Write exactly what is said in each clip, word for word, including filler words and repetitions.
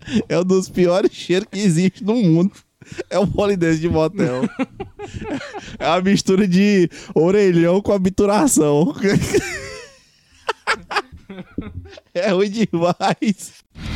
É um dos piores cheiros que existe no mundo. É o polidense de motel. É a mistura de orelhão com habituração. É ruim demais.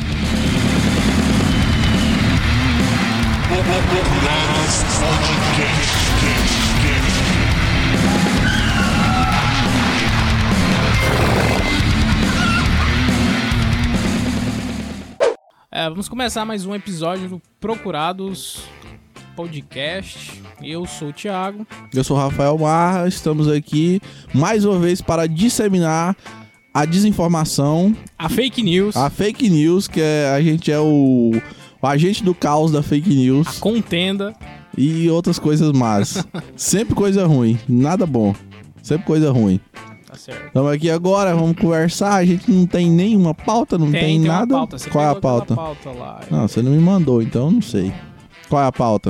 É, vamos começar mais um episódio do Procurados Podcast. Eu sou o Thiago. Eu sou o Rafael Marra. Estamos aqui mais uma vez para disseminar a desinformação, A fake news. a fake news, que é, a gente é o, o agente do caos da fake news. A contenda. E outras coisas más. Sempre coisa ruim, nada bom. Sempre coisa ruim. Tá certo. Estamos aqui agora, vamos conversar. A gente não tem nenhuma pauta, não tem, Tem, tem nada. uma pauta. Você Qual é a pegou aquela pauta? pauta lá. Não, você não me mandou, então eu não sei. Qual é a pauta?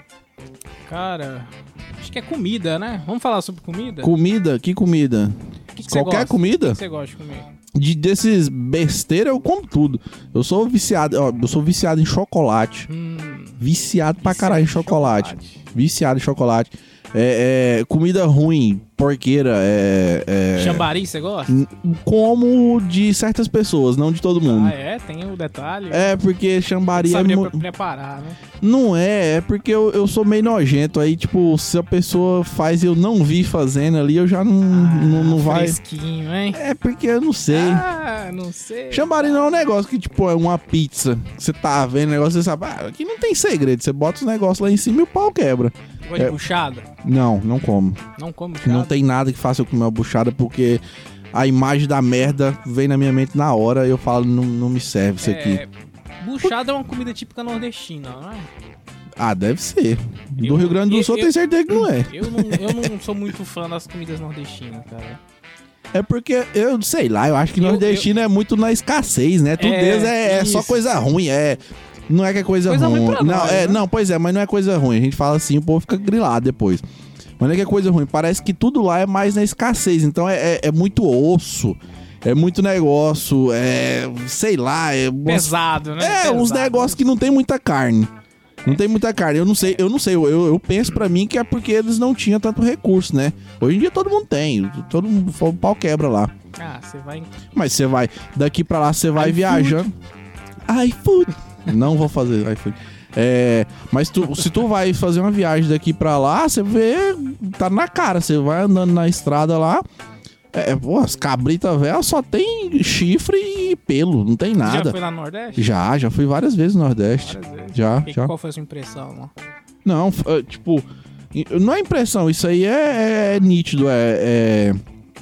Cara, acho que é comida, né? Vamos falar sobre comida? Comida? Que comida? Que que você Qualquer gosta? comida? O que você gosta de comer? De, desses besteira eu como tudo. Eu sou viciado, ó, eu sou viciado em chocolate. Hum, Viciado pra Viciado caralho em em chocolate. chocolate. Viciado em chocolate. É, é, comida ruim, porqueira, é... é Chambari, você gosta? n- como de certas pessoas, não de todo mundo. Ah, é? Tem o detalhe. É, porque chambari é... Saberia mu- pre- preparar, né? Não é, é porque eu, eu sou meio nojento. Aí, tipo, se a pessoa faz e eu não vi fazendo ali, eu já não, Ah, não, não vai... fresquinho, hein? É porque eu não sei. Ah, não sei. Chambari não é um negócio que, tipo, é uma pizza. Você tá vendo o negócio, você sabe, ah, aqui não tem segredo. Você bota os negócios lá em cima e o pau quebra. Gosta de é- buchada? Não, não como. Não come buchada? Não tem nada que faça eu comer uma buchada, porque a imagem da merda vem na minha mente na hora e eu falo, não, não me serve isso aqui. É, buchada é uma comida típica nordestina, não é? Ah, deve ser. Do Eu- Rio Grande do eu- Sul eu eu- tenho certeza que não é. Eu não, eu não sou muito fã das comidas nordestinas, cara. É porque, eu sei lá, eu acho que Eu- nordestino é muito na escassez, né? Tudo É, deles é, é só isso. coisa ruim, é... Não é que é coisa, Coisa ruim. ruim pra não, nós, é, né? não, pois é, mas não é coisa ruim. A gente fala assim, o povo fica grilado depois. Mas não é que é coisa ruim. Parece que tudo lá é mais na escassez. Então é, é, é muito osso, é muito negócio, é... Sei lá, é... Pesado, né? É, Pesado. uns negócios que não tem muita carne. Não tem muita carne. Eu não sei, eu não sei. Eu, eu penso pra mim que é porque eles não tinham tanto recurso, né? Hoje em dia todo mundo tem. Todo mundo, o pau quebra lá. Ah, você vai... Mas você vai, daqui pra lá você vai iFood. viajando. iFood. Não vou fazer iFood. É, mas tu, se tu vai fazer uma viagem daqui pra lá, você vê, tá na cara. Você vai andando na estrada lá. É, pô, as cabritas velhas só tem chifre e pelo, não tem Você já nada. foi lá no Nordeste? Já, já fui várias vezes no Nordeste. Várias vezes. Já, E já. qual foi a sua impressão lá? Não, f- é, tipo, i- não é impressão, isso aí é, é nítido, é, é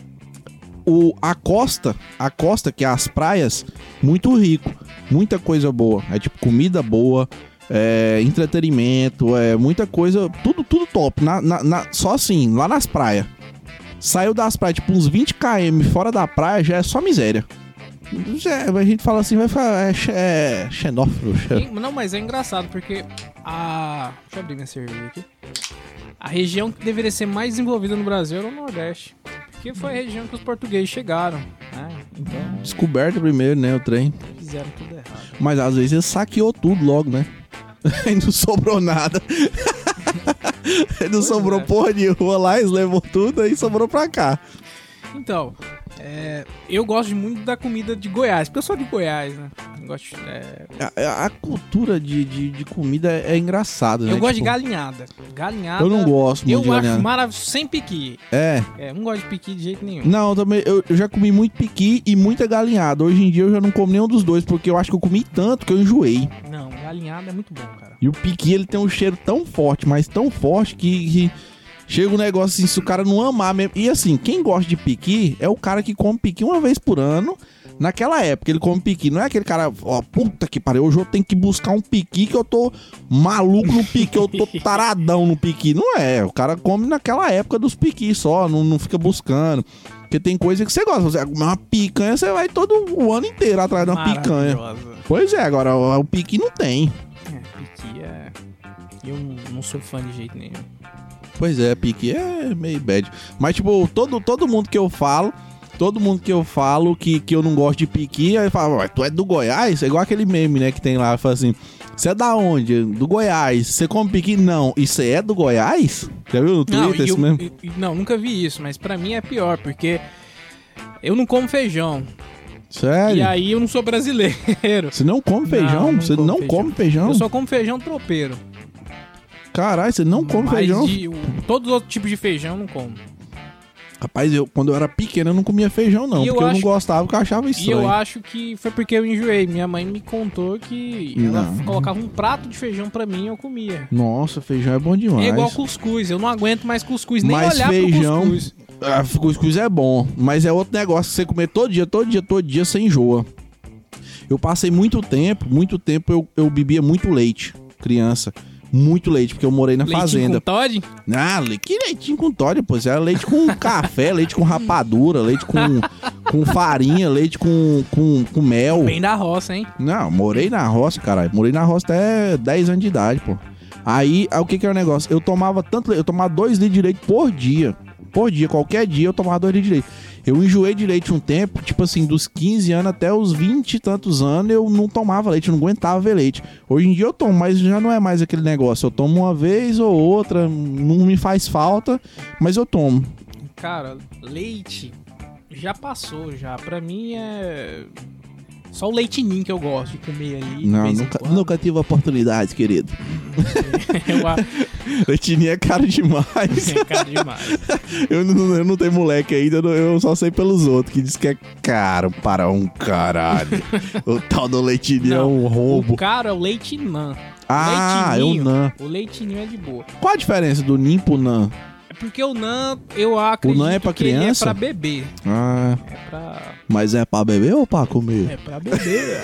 o, a costa, a costa, que é as praias, muito rico, muita coisa boa, é tipo comida boa, é, entretenimento, é muita coisa, tudo, tudo top, na, na, na- só assim, lá nas praias. Saiu das praias, tipo, uns vinte quilômetros fora da praia, já é só miséria. Já, a gente fala assim, vai falar, é, xe- é xenófobo. xe- E- não, mas é engraçado, porque a... Deixa eu abrir minha cerveja aqui. A região que deveria ser mais desenvolvida no Brasil era o Nordeste. Porque foi a região que os portugueses chegaram, né? Então, Descoberto primeiro, né, o trem. fizeram tudo errado. Mas às vezes ele saqueou tudo logo, né? Aí não sobrou nada. Aí não Pois sobrou é. porra nenhuma lá, eles levou tudo, aí sobrou pra cá. Então, é, eu gosto muito da comida de Goiás, porque eu sou de Goiás, né? Eu gosto, é, A, a cultura de, de, de comida é, é engraçada, né? eu gosto de Tipo, galinhada. Galinhada. Eu não gosto muito Eu de acho galinhada. maravilhoso, sem piqui. É. É, não gosto de piqui de jeito nenhum. Não, eu também, eu, eu já comi muito piqui e muita galinhada. Hoje em dia eu já não como nenhum dos dois, porque eu acho que eu comi tanto que eu enjoei. Não, galinhada é muito bom, cara. E o piqui, ele tem um cheiro tão forte, mas tão forte que, que chega um negócio assim, se o cara não amar mesmo. E assim, quem gosta de piqui é o cara que come piqui uma vez por ano. Naquela época ele come piqui. Não é aquele cara, ó, puta que pariu, hoje eu tenho que buscar um piqui que eu tô maluco no piqui, eu tô taradão no piqui. Não é, o cara come naquela época dos piqui só, não, não fica buscando. Porque tem coisa que você gosta. Você comer uma picanha, você vai todo o ano inteiro atrás de uma picanha. Maravilhosa. Pois é, agora o, o piqui não tem. É, piqui é... Eu não- não sou fã de jeito nenhum. Pois é, piqui é meio bad. Mas, tipo, todo, todo mundo que eu falo todo mundo que eu falo que, que eu não gosto de piqui, aí fala, ué, tu é do Goiás? É igual aquele meme, né, que tem lá, fala assim, você é da onde? Do Goiás. Você come piqui? Não. E você é do Goiás? Já viu no Twitter não, isso eu, mesmo? Eu, não, nunca vi isso, mas pra mim é pior, porque eu não como feijão. Sério? E aí eu não sou brasileiro. Você não come feijão? Não, não você como não feijão. come feijão? Eu só como feijão tropeiro. Caralho, você não come Mas feijão? de, o, todos os outros tipos de feijão eu não como. Rapaz, eu, quando eu era pequeno eu não comia feijão não, E eu porque eu, acho- não gostava, porque eu achava E estranho. eu acho que foi porque eu enjoei. Minha mãe me contou que ela Não. colocava um prato de feijão pra mim e eu comia. Nossa, feijão é bom demais. É igual cuscuz. Eu não aguento mais cuscuz, nem Mas olhar feijão- pro cuscuz. Ah, cuscuz é bom, mas é outro negócio que você comer todo dia, todo dia, todo dia, você enjoa. Eu passei muito tempo, muito tempo eu, eu bebia muito leite, criança. Muito leite, porque eu morei na Leitinho fazenda. com Toddy? Ah, le- que leitinho com Toddy, pô. Isso era leite com café, leite com rapadura, leite com, com farinha, leite com, com, com mel. Bem da roça, hein? Não, morei na roça, caralho. Morei na roça até dez anos de idade, pô. Aí, aí o que que era o negócio? Eu tomava tanto leite, eu tomava dois litros de leite por dia. Por dia, qualquer dia eu tomava dois litros de leite. Eu enjoei de leite um tempo, tipo assim, dos quinze anos até os vinte e tantos anos, eu não tomava leite, eu não aguentava ver leite. Hoje em dia eu tomo, mas já não é mais aquele negócio. Eu tomo uma vez ou outra, não me faz falta, mas eu tomo. Cara, leite já passou já. Pra mim é só o leite ninho que eu gosto de comer ali. de Não, vez em nunca, quando. nunca tive oportunidade, querido. Eu acho Leitinho é caro demais. que é caro demais. Eu não, eu não tenho moleque ainda, eu não- eu só sei pelos outros, que diz que é caro para um caralho. O tal do leitinho é Não, um roubo. O caro é o leite nan. Ah, é leite o ninho, nan. O leite ninho é de boa. Qual a diferença do Nin pro Nan? É porque o nan, eu acredito nan é pra que ele criança? é pra beber. Ah, É pra, mas é pra beber ou pra comer? é pra beber.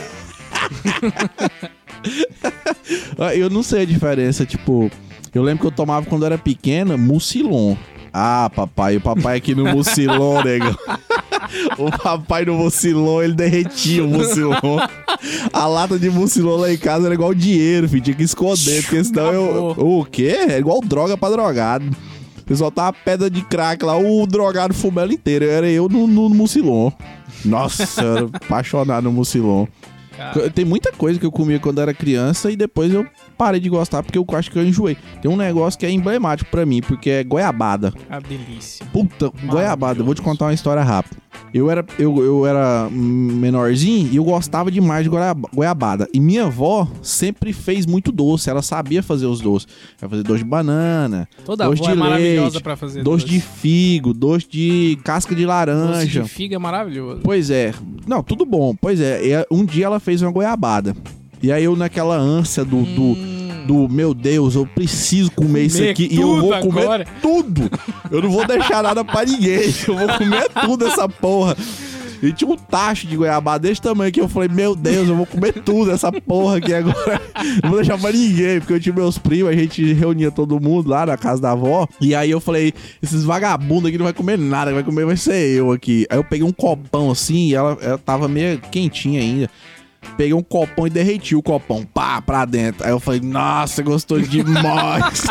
Ah, eu não sei a diferença, tipo... Eu lembro que eu tomava quando eu era pequena, Mucilon. Ah, papai, o papai aqui no Mucilon, negão. O papai no Mucilon, ele derretia o Mucilon. A lata de Mucilon lá em casa era igual dinheiro, filho. Tinha que esconder, porque senão eu... O quê? É igual droga pra drogado. O pessoal tava pedra de crack lá, o drogado fumando inteiro. Era eu no, no Mucilon. Nossa, eu era apaixonado no Mucilon. Cara, Tem muita coisa que eu comia quando era criança e depois eu parei de gostar porque eu acho que eu enjoei. Tem um negócio que é emblemático pra mim, porque é goiabada. a delícia. Puta, goiabada. Eu vou te contar uma história rápida. Eu era, eu, eu era menorzinho e eu gostava demais de goiaba- goiabada. E minha avó sempre fez muito doce. Ela sabia fazer os doces. Ela fazia doce de banana, Toda doce avó de é maravilhosa leite, pra fazer doce de figo, doce de casca de Doce laranja. de figa é maravilhoso. Pois é. Não, tudo bom. Pois é. E um dia ela fez uma goiabada. E aí eu naquela ânsia do... do Hum, do meu Deus, eu preciso comer, isso Comer aqui e eu vou tudo comer agora. tudo. Eu não vou deixar nada pra ninguém. Eu vou comer tudo essa porra. E tinha um tacho de goiabada desse tamanho que eu falei, meu Deus, eu vou comer tudo essa porra aqui agora. Não vou deixar pra ninguém, porque eu tinha meus primos, a gente reunia todo mundo lá na casa da avó. E aí eu falei, esses vagabundos aqui não vai comer nada, quem vai comer vai ser eu aqui. Aí eu peguei um copão assim e ela, ela tava meio quentinha ainda. Peguei um copão e derreti o copão, pá, pra dentro. Aí eu falei, nossa, gostou demais.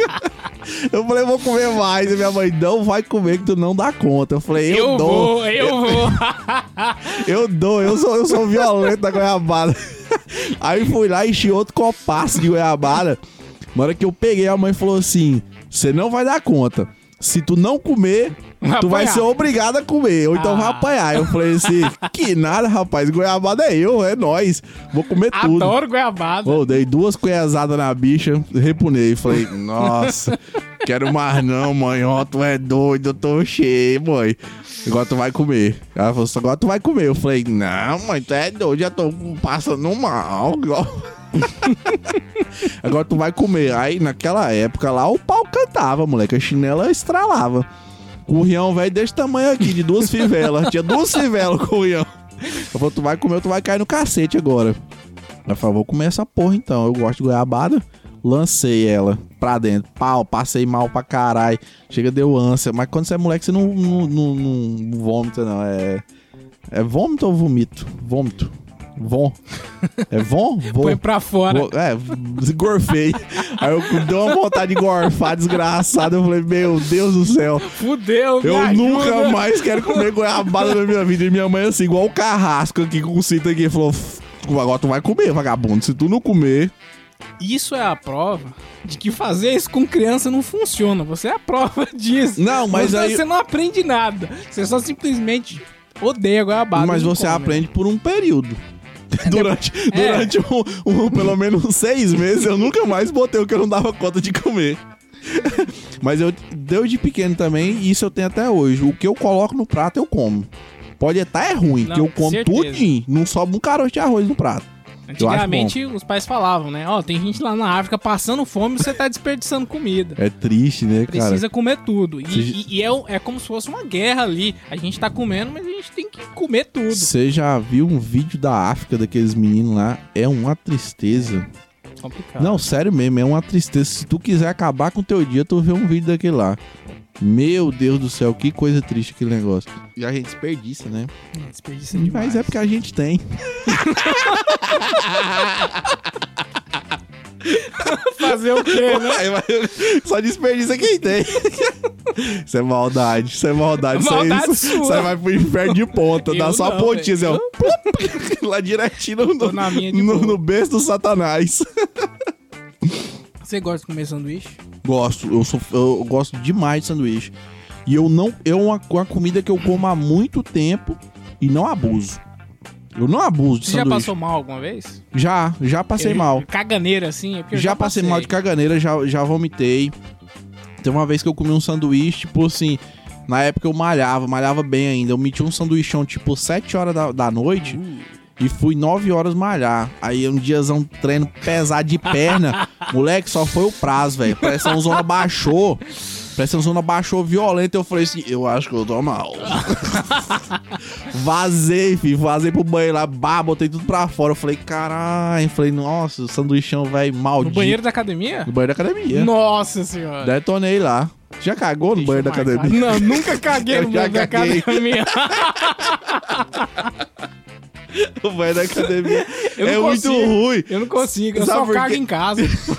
Eu falei, eu vou comer mais. E minha mãe, não vai comer que tu não dá conta. Eu falei, eu, eu dou. vou, eu vou. Eu dou, eu sou, eu sou violento da goiabada. Aí fui lá e enchi outro copaço de goiabada. Na hora que eu peguei, a mãe falou assim, você não vai dar conta. Se tu não comer, Vai tu vai apanhar. ser obrigado a comer. Ou então Ah. vai apanhar. Eu falei assim, que nada, rapaz. Goiabada é eu, é nós. Vou comer tudo. Adoro goiabada. Pô, dei duas coiazadas na bicha, repunei. Falei, nossa, quero mais não, mãe. Ó, tu é doido, eu tô cheio, mãe. Agora tu vai comer. Ela falou assim, agora tu vai comer. Eu falei, não, mãe, tu é doido, já tô passando mal. Agora tu vai comer. Aí naquela época lá, o pau cantava, moleque. A chinela estralava. Com o rião velho desse tamanho aqui, de duas fivelas. Tinha duas fivelas com o rião. Eu falei, tu vai comer, tu vai cair no cacete agora. Ela falou, vou comer essa porra então. Eu gosto de goiabada. Lancei ela pra dentro. Pau, passei mal pra caralho. Chega, deu ânsia. Mas quando você é moleque, você não, não, não, não vomita, não. É, é vômito ou vomito? Vômito. Von. É Von? Von. Põe pra fora. Von. É, gorfei. Aí eu dei uma vontade de gorfar, desgraçado. Eu falei, meu Deus do céu. Fudeu, me Eu ajuda. nunca mais quero comer goiabada na minha vida. E minha mãe, assim, igual o carrasco aqui com o cinto aqui, falou: agora tu vai comer, vagabundo. Se tu não comer. Isso é a prova de que fazer isso com criança não funciona. Você é a prova disso. Não, mas você, aí. Você não aprende nada. Você só simplesmente odeia goiabada. Mas você come. aprende por um período. Durante, É. durante um, um, pelo menos seis meses, eu nunca mais botei o que eu não dava conta de comer. Mas eu deu de pequeno também, e isso eu tenho até hoje. O que eu coloco no prato, eu como. Pode estar é ruim, Não, que eu como certeza. tudinho. Não sobe um caroço de arroz no prato. Antigamente os pais falavam, né? Ó, tem gente lá na África passando fome e você tá desperdiçando comida. É triste, né, cara? Precisa comer tudo. E, Cê- e- e é, um- é como se fosse uma guerra ali. A gente tá comendo, mas a gente tem que comer tudo. Você já viu um vídeo da África daqueles meninos lá? É uma tristeza. Complicado. Não, sério mesmo, é uma tristeza. Se tu quiser acabar com o teu dia, tu vê um vídeo daquele lá. Meu Deus do céu, que coisa triste aquele negócio. E a gente desperdiça, né? Desperdiça demais. Mas é porque a gente tem. Fazer o quê, né? Vai, vai, só desperdiça quem tem. Isso é maldade, isso é maldade. Isso aí- Maldade isso, sua. isso aí vai pro inferno de ponta. Eu Dá só a não, pontinha assim, velho. ó. Plup, lá direitinho no, Tô na minha de no, boa. no berço do Satanás. Você gosta de comer sanduíche? Gosto, eu, sou, eu gosto demais de sanduíche. E eu não. É uma, uma comida que eu como há muito tempo e não abuso. Eu não abuso de Você já sanduíche. passou mal alguma vez? Já, já passei Eu- mal. Caganeira assim? É porque eu Já, passei mal de caganeira, já, já vomitei. Tem uma vez que eu comi um sanduíche, tipo assim, na época eu malhava, malhava bem ainda. Eu meti um sanduichão, tipo, sete horas da, da noite e fui nove horas malhar. Aí um diazão treino pesado de perna. Moleque, só foi o prazo, velho. Pressão zona baixou. Pressão zona baixou violenta. Eu falei assim, eu acho que eu tô mal. Vazei, filho. Vazei pro banheiro lá, bah, botei tudo pra fora. Eu falei, caralho. Falei, nossa, o sanduichão, velho, No maldito. banheiro da academia? No banheiro da academia. Nossa senhora. Detonei lá. Já cagou no Deixa banheiro da eu marcar. academia? Não, nunca caguei Eu no já banheiro da caguei. academia. O banheiro da academia Eu não é muito consigo. ruim. Eu não consigo, eu Sabe só por cago quê? em casa.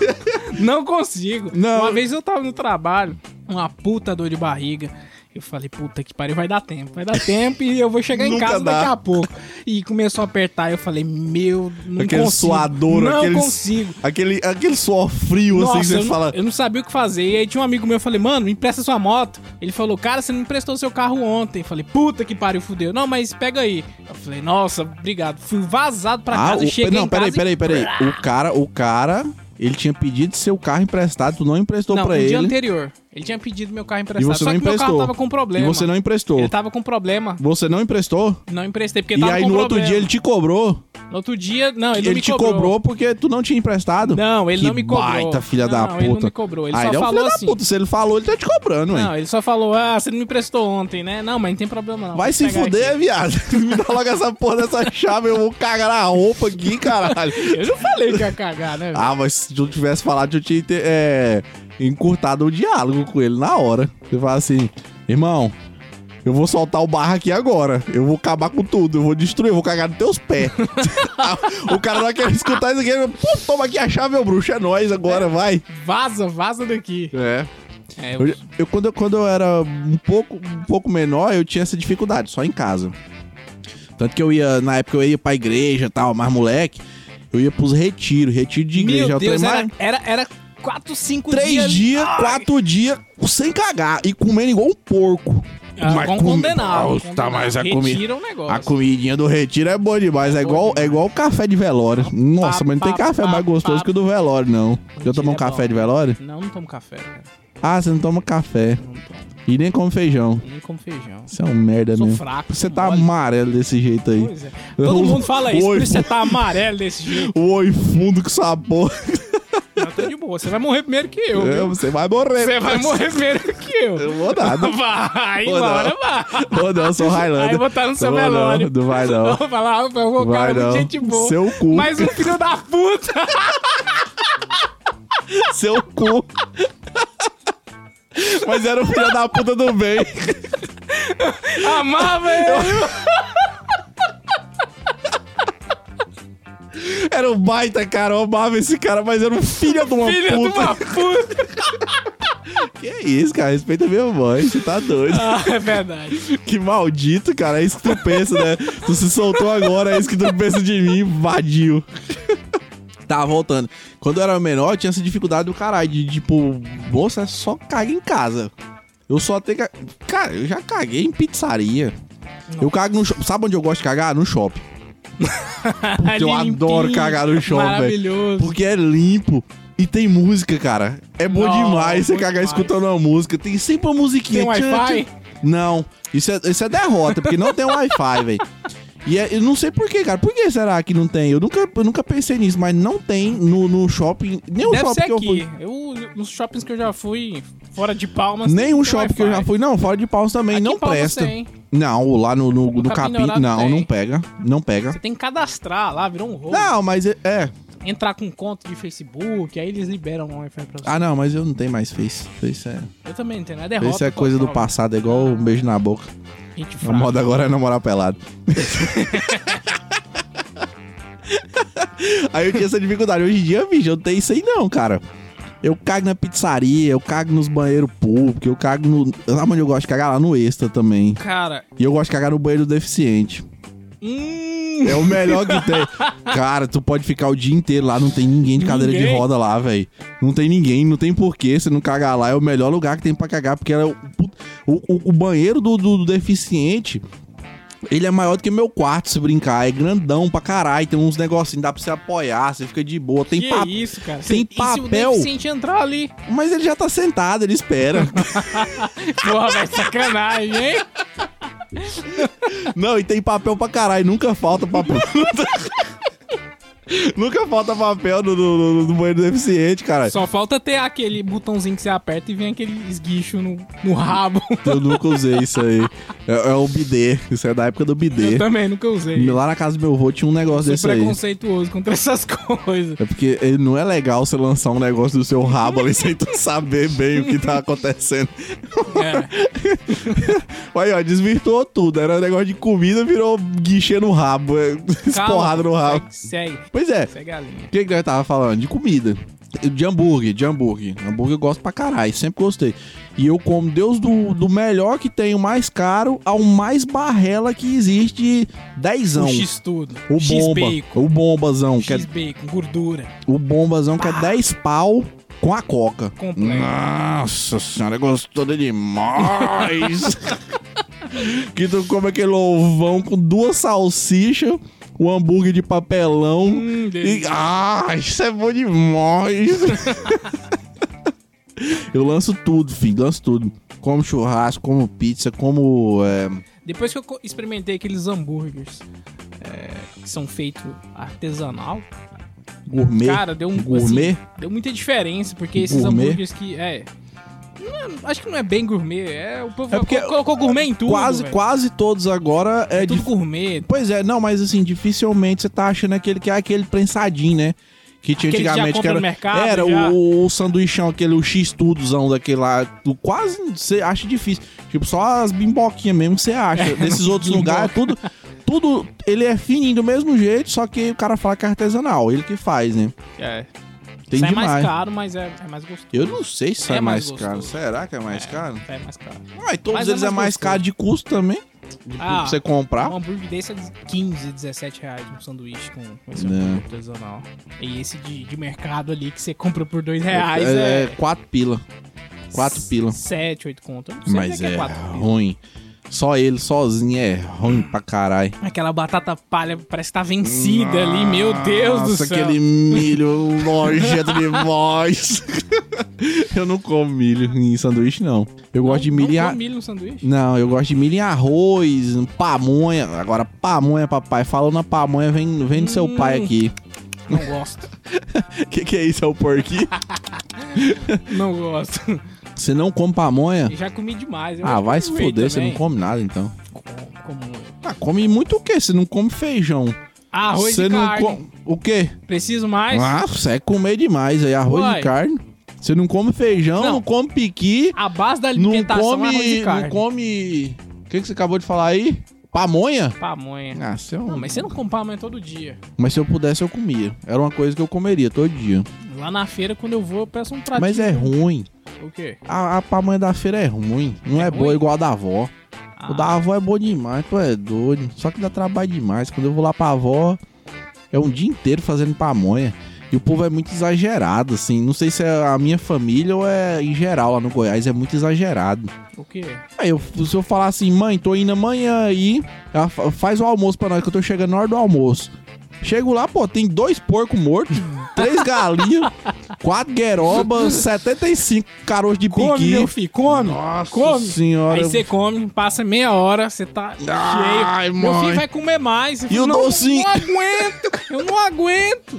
Não consigo. Não. Uma vez eu tava no trabalho, uma puta dor de barriga. Eu falei, puta que pariu, vai dar tempo. Vai dar tempo e eu vou chegar em Nunca casa dá. daqui a pouco. E começou a apertar. Eu falei, meu, não Aquele consigo. suador, não aquele, consigo. Aquele, aquele suor frio, assim, que Nossa, você eu, não- fala. eu não sabia o que fazer. E aí tinha um amigo meu, eu falei, mano, me empresta sua moto. Ele falou, cara, você não me emprestou seu carro ontem. Eu falei, puta que pariu, fudeu. Não, mas pega aí. Eu falei, nossa, obrigado. Fui vazado pra Ah, casa, o, cheguei não, em peraí, casa peraí, e- peraí. O cara, o cara, ele tinha pedido seu carro emprestado, tu não emprestou Não, pra no ele. dia anterior. Ele tinha pedido meu carro E emprestado. você Só não que meu carro emprestou. tava com problema. E você não emprestou. Ele tava com problema. Você não emprestou? Não emprestei, porque E tava aí com no outro problema. dia ele te cobrou. No outro dia, não, ele, Ele, não me te cobrou. cobrou porque tu não tinha emprestado. Não, ele que não me cobrou. baita filha não, da Não, ele não puta. me cobrou. Ele Ah, só ele é um falou filho assim. da puta. Se ele falou, ele tá te cobrando, hein? Não, ele só falou, ah, você não me emprestou ontem, né? Não, mas não tem problema não. Vai Vou se pegar fuder, aqui. viado. Me dá logo essa porra dessa chave, eu vou cagar na roupa aqui, caralho. Eu não falei que ia cagar, né? velho? Ah, mas se tu tivesse falado, eu tinha ter, é, encurtado o diálogo com ele na hora. Você fala assim, irmão, eu vou soltar o barro aqui agora. Eu vou acabar com tudo, eu vou destruir, eu vou cagar nos teus pés. O cara não quer escutar isso aqui. Ele, pô, toma aqui a chave, meu bruxo, é nóis agora, vai. Vaza, vaza daqui. É. É, Eu, eu- quando, eu, quando eu era um pouco, um pouco menor, eu tinha essa dificuldade, só em casa. Tanto que eu ia, na época eu ia pra igreja e tal, mas moleque, eu ia pros retiros, retiro de igreja. Meu eu Deus, treinava era, era, era quatro, cinco três dias. dias, Ai, quatro dias, sem cagar e comendo igual um porco. Ah, Mas com com- condenado. Nossa, condenado. mas a comi- Retira o negócio. A comidinha do retiro é boa demais, é, É igual, boa é igual café de velório. Nossa, Pá, mas não tem pá, café pá, mais gostoso pá. que o do velório, não. Já tomou um é café bom. de velório? Não, não tomo café, cara. Ah, você não toma café. Não tomo. E nem come feijão. Nem como feijão. Você é um merda Sou mesmo. fraco. Você tá mole. amarelo desse jeito aí. Pois é. Todo O- mundo fala isso, Oi, por isso você tá amarelo desse jeito. O oi fundo com essa porra. Eu tô de boa. Você vai morrer primeiro que eu. É, viu? você vai morrer. Você vai morrer primeiro que eu. Eu vou nada. Vai, Vou embora, não. vai. Vou não, eu sou Highlander. Aí eu vou estar no seu Vou não, velório. não vai não. Eu vou falar, eu vou Vai cara, não. muito gente boa. Seu cu. Mais um filho da puta. Seu cu. Mas era o filho da puta do bem. Amava ele. era um baita, cara. Eu amava esse cara, mas era um filho de uma Filha puta. de uma puta. Que isso, cara? Respeita minha mãe, você tá doido. Ah, é verdade. Que maldito, cara. É isso que tu pensa, né? Tu se soltou agora, é isso que tu pensa de mim, vadio. Tá, voltando. Quando eu era menor, eu tinha essa dificuldade do caralho. De tipo, moça, só caga em casa. Eu só tenho que... Cara, eu já caguei em pizzaria. Nossa. Eu cago no shopping. Sabe onde eu gosto de cagar? No shopping. Porque eu adoro cagar no shopping, velho. Maravilhoso. Porque é limpo. E tem música, cara. É bom Não, demais você bom cagar demais. escutando uma música. Tem sempre uma musiquinha. Tem Wi-Fi? Não. Isso é, isso é derrota, porque não tem Wi-Fi, velho. E é, eu não sei por quê, cara. Por que será que não tem? Eu nunca, eu nunca pensei nisso, mas não tem no, no shopping. Nem o Deve shopping ser que eu aqui. fui. Eu, nos shoppings que eu já fui, fora de Palmas... Nem tem o shopping que eu já Wi-Fi. fui. Não, fora de Palmas também. Aqui não em Palmas presta. tem. Não, lá no, no, no, No capim. Capim Dourado Não, tem. não pega. Não pega. Você tem que cadastrar lá, virou um rolo. Não, mas é. é. Entrar com conta de Facebook, aí eles liberam o Wi-Fi pra você. Ah, não, mas eu não tenho mais Face. Face é. Eu também não tenho nada, é derrota. Face é coisa do total. passado, é igual um beijo na boca. Gente A fraca. moda agora é namorar pelado. Aí eu tinha essa dificuldade. Hoje em dia, bicho, eu não tenho isso aí não, cara. Eu cago na pizzaria, eu cago nos banheiros públicos, eu cago no... Sabe onde eu gosto de cagar? Lá no Extra também. Cara... E eu gosto de cagar no banheiro do deficiente. Hum... É o melhor que tem. Cara, tu pode ficar o dia inteiro lá, não tem ninguém de cadeira Ninguém? de roda lá, velho. Não tem ninguém, não tem porquê você não cagar lá. É o melhor lugar que tem pra cagar, porque é o, o, o, o banheiro do, do, do deficiente... Ele é maior do que meu quarto, se brincar. É grandão pra caralho. Tem uns negocinhos, dá pra você apoiar, você fica de boa. Tem que pa... isso, cara? Tem e papel. se o deficiente entrar ali? Mas ele já tá sentado, ele espera. Porra, vai sacanagem, hein? Não, e tem papel pra caralho. Nunca falta papel. Nunca falta papel no, no, no banheiro do deficiente, cara. Só falta ter aquele botãozinho que você aperta e vem aquele esguicho no, no rabo. Eu nunca usei isso aí. É, é o bidê. Isso é da época do bidê. Eu também nunca usei. Lá na casa do meu avô tinha um negócio Sou desse aí. preconceituoso contra essas coisas. É porque ele não é legal você lançar um negócio do seu rabo ali sem tu saber bem o que tá acontecendo. É. Olha, ó, desvirtuou tudo. Era um negócio de comida, virou guichê no rabo. É, esporrada no rabo. Segue, segue. Pois é. Segue a linha. O que que nós tava falando? De comida. De hambúrguer, de hambúrguer. Hambúrguer eu gosto pra caralho, sempre gostei. E eu como Deus do, do melhor que tem, o mais caro, ao mais barrela que existe, dezão. O X tudo. O X bomba. bacon. O bombazão. Que é, X bacon, gordura. o bombazão que é dez pau com a coca. Completo. Nossa senhora, é gostoso demais. Que tu come aquele ovão com duas salsichas, o hambúrguer de papelão. Hum, E, delícia. ah, isso é bom demais. Eu lanço tudo, filho, lanço tudo. Como churrasco, como pizza, como... É... Depois que eu co- experimentei aqueles hambúrgueres é, que são feitos artesanal, Gourmet. cara, deu um Gourmet? assim, deu muita diferença, porque esses Gourmet? hambúrgueres que é, não é- acho que não é bem gourmet, é o povo É porque co- colocou gourmet em tudo. quase, velho. quase todos agora é... É tudo dif- gourmet. Pois é, não, mas assim, dificilmente você tá achando aquele que é aquele prensadinho, né? Que tinha Aquele que já antigamente, que compra era, no mercado, era já. o, o sanduichão, aquele o X-tudozão daquele lá, do quase você acha difícil. Tipo, só as bimboquinhas mesmo que você acha. Nesses outros bimboca. lugares, tudo, tudo, ele é fininho do mesmo jeito, só que o cara fala que é artesanal, ele que faz, né? É. Tem Sai demais. mais caro, mas é, é mais gostoso. Eu não sei se sai É mais mais, caro. gostoso. Será que é mais É, caro? Sai mais caro. Mas todos Mas é eles é mais mais gostoso. caro de custo também. De Ah, pra você comprar. Um hambúrguer desse é de quinze, dezessete reais um sanduíche com, com esse Não. hambúrguer artesanal. E esse de, de mercado ali que você compra por dois reais é... é, quatro pila. Quatro pila. Sete, oito conto. Eu não sei Mas onde é que é é quatro pila. ruim. Só ele sozinho é ruim pra caralho. Aquela batata palha parece que tá vencida ali, meu Deus do Nossa, céu. aquele milho nojento demais. Eu não como milho em sanduíche, não. Eu Não- gosto de milho em... não a- come milho no sanduíche? Não, eu gosto de milho em arroz, em pamonha. Agora, pamonha, papai. Falou na pamonha, vem, vem do seu Hum. pai aqui. Não gosto. Que que é isso? É o porquinho? Não gosto. Você não come pamonha? Já comi demais. Eu Ah, vai se enjoei foder, você também. não come nada, então. Como, como Ah, come muito o quê? Você não come feijão. arroz Você e não carne. come... O quê? Preciso mais? Ah, você é comer demais aí, arroz Uai. e carne. Você não come feijão, não, Não. come piqui, A base da não alimentação é arroz come... e carne. Não come... O que, que você acabou de falar aí? Pamonha? Pamonha. Ah, você é um... Não, mas você não come pamonha todo dia. Mas se eu pudesse, eu comia. Era uma coisa que eu comeria todo dia. Lá na feira, quando eu vou, eu peço um pratinho. Mas é ruim. O quê? A, a pamonha da feira é ruim. Não é, É boa ruim? igual a da avó. Ah, O da avó é bom demais, tu é doido. Só que dá trabalho demais. Quando eu vou lá pra avó, é um dia inteiro fazendo pamonha. E o povo é muito exagerado, assim. Não sei se é a minha família ou é em geral lá no Goiás. É muito exagerado. O quê? Aí eu, se eu falar assim, mãe, tô indo amanhã aí, ela fa- faz o almoço pra nós, que eu tô chegando na hora do almoço. Chego lá, pô, tem dois porcos mortos, três galinhas, quatro guerobas, setenta e cinco caroços de Come, piqui. meu filho, come. Nossa come. senhora. Aí você come, passa meia hora, você tá Ai, cheio. Meu mãe. filho vai comer mais. Você E fala, o não, docinho? Não aguento, eu não aguento.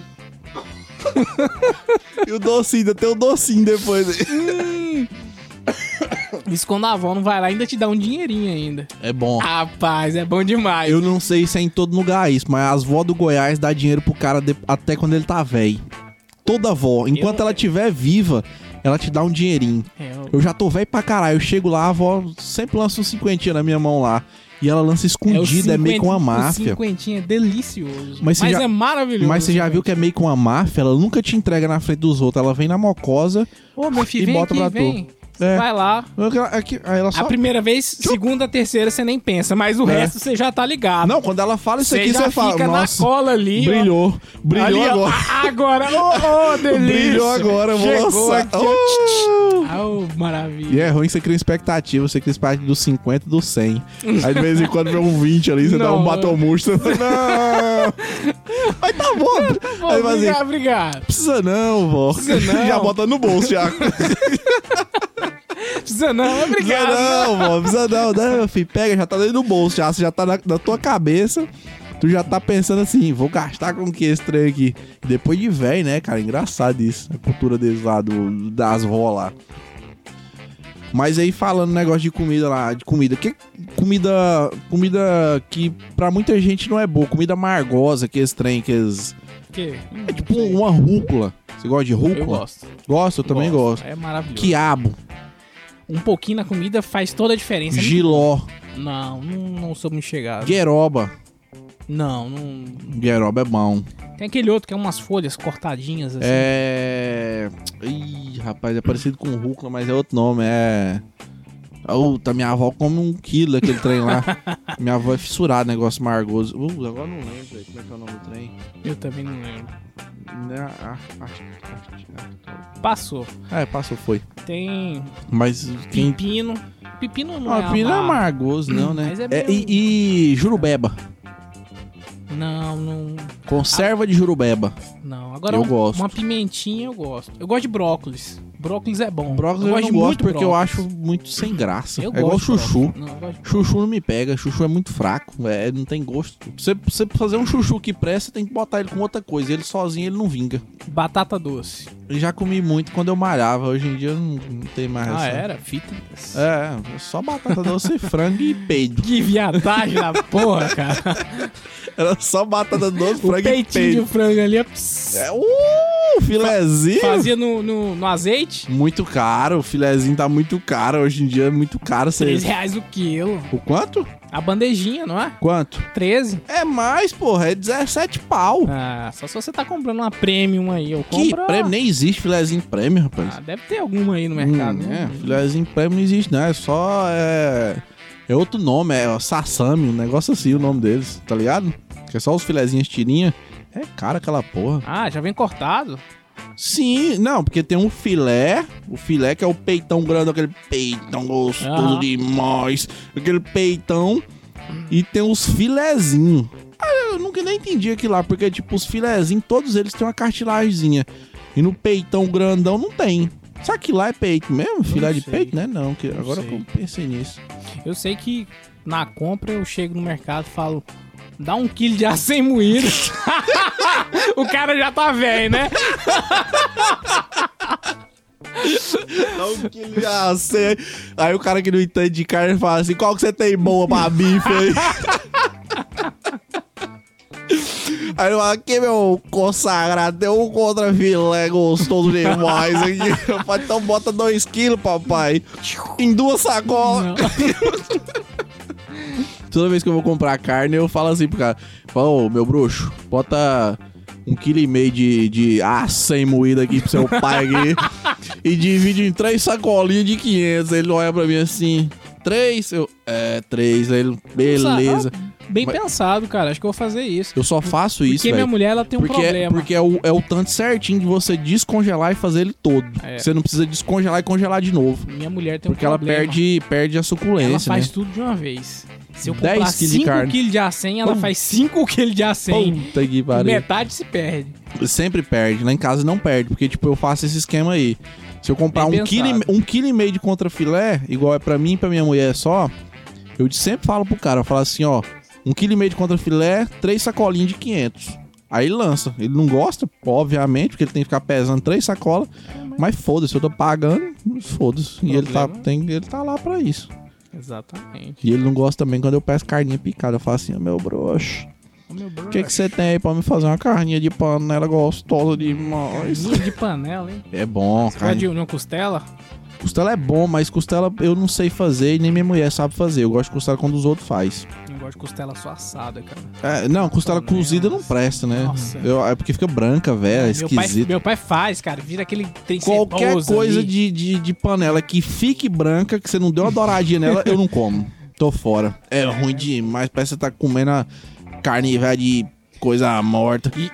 E o docinho, ainda tem o docinho depois. Hum. Isso quando a avó não vai lá, ainda te dá um dinheirinho ainda. É bom. Rapaz, é bom demais. Eu não sei se é em todo lugar isso, mas as vó do Goiás dá dinheiro pro cara de- até quando ele tá velho. Toda avó, enquanto Eu- ela estiver viva, ela te dá um dinheirinho. É, eu- Eu já tô velho pra caralho. Eu chego lá, a avó sempre lança um cinquentinha na minha mão lá. E ela lança escondida, é, meio com uma O máfia. cinquentinho é delicioso. Mas Mas, você já- é maravilhoso. Mas você já viu que é meio com uma máfia? Ela nunca te entrega na frente dos outros. Ela vem na mocosa. Ô, meu filho, e vem bota aqui, pra vem. Você É. vai lá. Aqui, aí ela só... A primeira vez, segunda, terceira, você nem pensa. Mas o É. resto você já tá ligado. Não, quando ela fala isso Você aqui, já você fala... fica Nossa, na cola ali, ó. brilhou. Brilhou Ali, ó. agora. Agora, ô, ô, delícia. Brilhou agora, eu vou Chegou lançar. aqui, ó. Oh! Ah, ô, E maravilha. é ruim, você cria expectativa. Você cria expectativa dos cinquenta e dos cem. Aí de vez em quando vem um vinte ali, você dá Não, um batom murcho. Não! Mas tá bom. Pô, Aí vai assim, obrigado, obrigado. precisa não, vó. Precisa não. Já bota no bolso, já. Precisa não, Precisa obrigado. não, vó. Precisa não. Não, meu filho, pega, já tá dentro do bolso, já. Você já tá na, na tua cabeça. Tu já tá pensando assim, vou gastar com o que esse trem aqui? E depois de velho, né, cara? Engraçado isso. A cultura deles lá, do, das vó lá. Mas aí falando negócio de comida lá, de comida, que comida, comida que pra muita gente não é boa, comida amargosa, que esse trem, que eles, Que? é tipo uma rúcula. Você gosta de rúcula? Eu gosto. Gosto, eu também gosto. É maravilhoso. Quiabo, Um pouquinho na comida faz toda a diferença. giló, Não, não, não sou muito chegado. gueroba. Não, não. Gueroba é bom. Tem aquele outro que é umas folhas cortadinhas assim. É... Ih, rapaz, é parecido com rúcula, mas é outro nome, é... Puta, minha avó come um quilo daquele trem lá. Minha avó é fissurada, negócio margoso. Uh, agora não lembro véio, como é que é o nome do trem. Eu também não lembro. Né, ah, ah, ah, Passou. ah. É, passou, foi. Tem Mas quem... pepino. Pepino não Ah, é pepino é amargo. amargoso, não, né? Mas é É, meio- e, e jurubeba. Não, não. Conserva de jurubeba. Não. Agora Eu um- gosto. uma pimentinha eu gosto. Eu gosto de brócolis. Brócolis é bom. Brócolis eu, gosto não de gosto muito porque eu brócolis. acho muito sem graça. Eu é igual gosto de chuchu. brócolis. Não, eu gosto de- Chuchu não me pega, chuchu é muito fraco, é, não tem gosto. Você, você fazer um chuchu que presta, tem que botar ele com outra coisa. Ele sozinho ele não vinga. Batata doce. Eu já comi muito quando eu malhava, hoje em dia eu não, não tem mais Ah, essa. era? Fita. É, é só batata doce, frango e peido. Que viadagem da porra, cara. Era só batata doce, O frango e peitinho de peido. frango ali. Pss, É, uh, filezinho. fazia no, no, no azeite. Muito caro, o filezinho tá muito caro. Hoje em dia é muito caro. três Você... reais o quilo. O quanto? A bandejinha, não é? Quanto? treze. É mais, porra, é dezessete pau. Ah, só se você tá comprando uma premium aí. Eu Que compro. prêmio? Nem existe filezinho prêmio, rapaz. Ah, deve ter alguma aí no mercado. Hum, né? é, filezinho prêmio não existe, não. É só. É, é outro nome, é Sassami, um negócio assim o nome deles, tá ligado? Que é só os filezinhos tirinha. É caro aquela porra. Ah, já vem cortado? Sim, não, porque tem um filé. O filé que é o peitão grande, aquele peitão gostoso Aham. demais. Aquele peitão. E tem os filezinhos. Ah, eu nunca nem entendi aquilo lá, porque tipo, os filezinhos, todos eles têm uma cartilagemzinha. E no peitão grandão não tem. Será que lá é peito mesmo? Filé de sei. peito, né? Não, que Não agora sei. que eu pensei nisso. Eu sei que na compra eu chego no mercado e falo, dá um quilo de acém moído. O cara já tá velho, né? Não, que ele já sei. Aí o cara que não entende de carne fala assim: qual que você tem boa pra bife aí? Aí eu falo, aqui meu consagrado, tem um contra filé gostoso demais aqui. Eu falo, então bota dois quilos, papai. Em duas sacolas. Não. Toda vez que eu vou comprar carne, eu falo assim pro cara: ô, meu bruxo, bota um quilo e meio de, de açaí moído aqui pro seu pai aqui e divide em três sacolinhas de quinhentos. Ele olha pra mim assim: três? Eu, é, três. Aí ele, beleza. Bem Mas, pensado, cara. Acho que eu vou fazer isso. Eu só faço isso, Porque minha mulher, ela tem um porque problema. É, porque é o, é o tanto certinho de você descongelar e fazer ele todo. É. Você não precisa descongelar e congelar de novo. Minha mulher tem um Porque ela problema. perde, perde a suculência, Ela faz né? tudo de uma vez. Se eu dez comprar quilos de cinco carne. quilos de acém, ela Pum. faz cinco quilos de acém. Puta que pariu. Metade se perde. Sempre perde. Lá em casa não perde, porque, tipo, eu faço esse esquema aí. Se eu comprar Bem um quilo, e, um quilo e meio de contrafilé, igual é pra mim e pra minha mulher só, eu sempre falo pro cara, eu falo assim, ó, um quilo e meio de contrafilé, três sacolinhas de quinhentos. Aí ele lança. Ele não gosta, obviamente, porque ele tem que ficar pesando três sacolas, mas foda-se, eu tô pagando, foda-se. E ele tá, tem, ele tá lá pra isso. Exatamente. E ele não gosta também quando eu peço carninha picada. Eu falo assim, meu broxo, o que que você tem aí pra me fazer uma carninha de panela gostosa demais? Carninha de panela, hein? É bom, Você cara. gosta de uma costela? Costela é bom, mas costela eu não sei fazer e nem minha mulher sabe fazer. Eu gosto de costela quando os outros faz. Eu gosto de costela só assada, cara. É, não, costela Panela. cozida não presta, né? Nossa. Eu, é porque fica branca, velho, é meu, pai, esquisito. meu pai faz, cara. Vira aquele trem Qualquer ceboso coisa ali. de, de, de panela que fique branca, que você não deu uma douradinha nela, eu não como. Tô fora. É ruim demais, parece que você tá comendo a carne, velho, de coisa morta. E,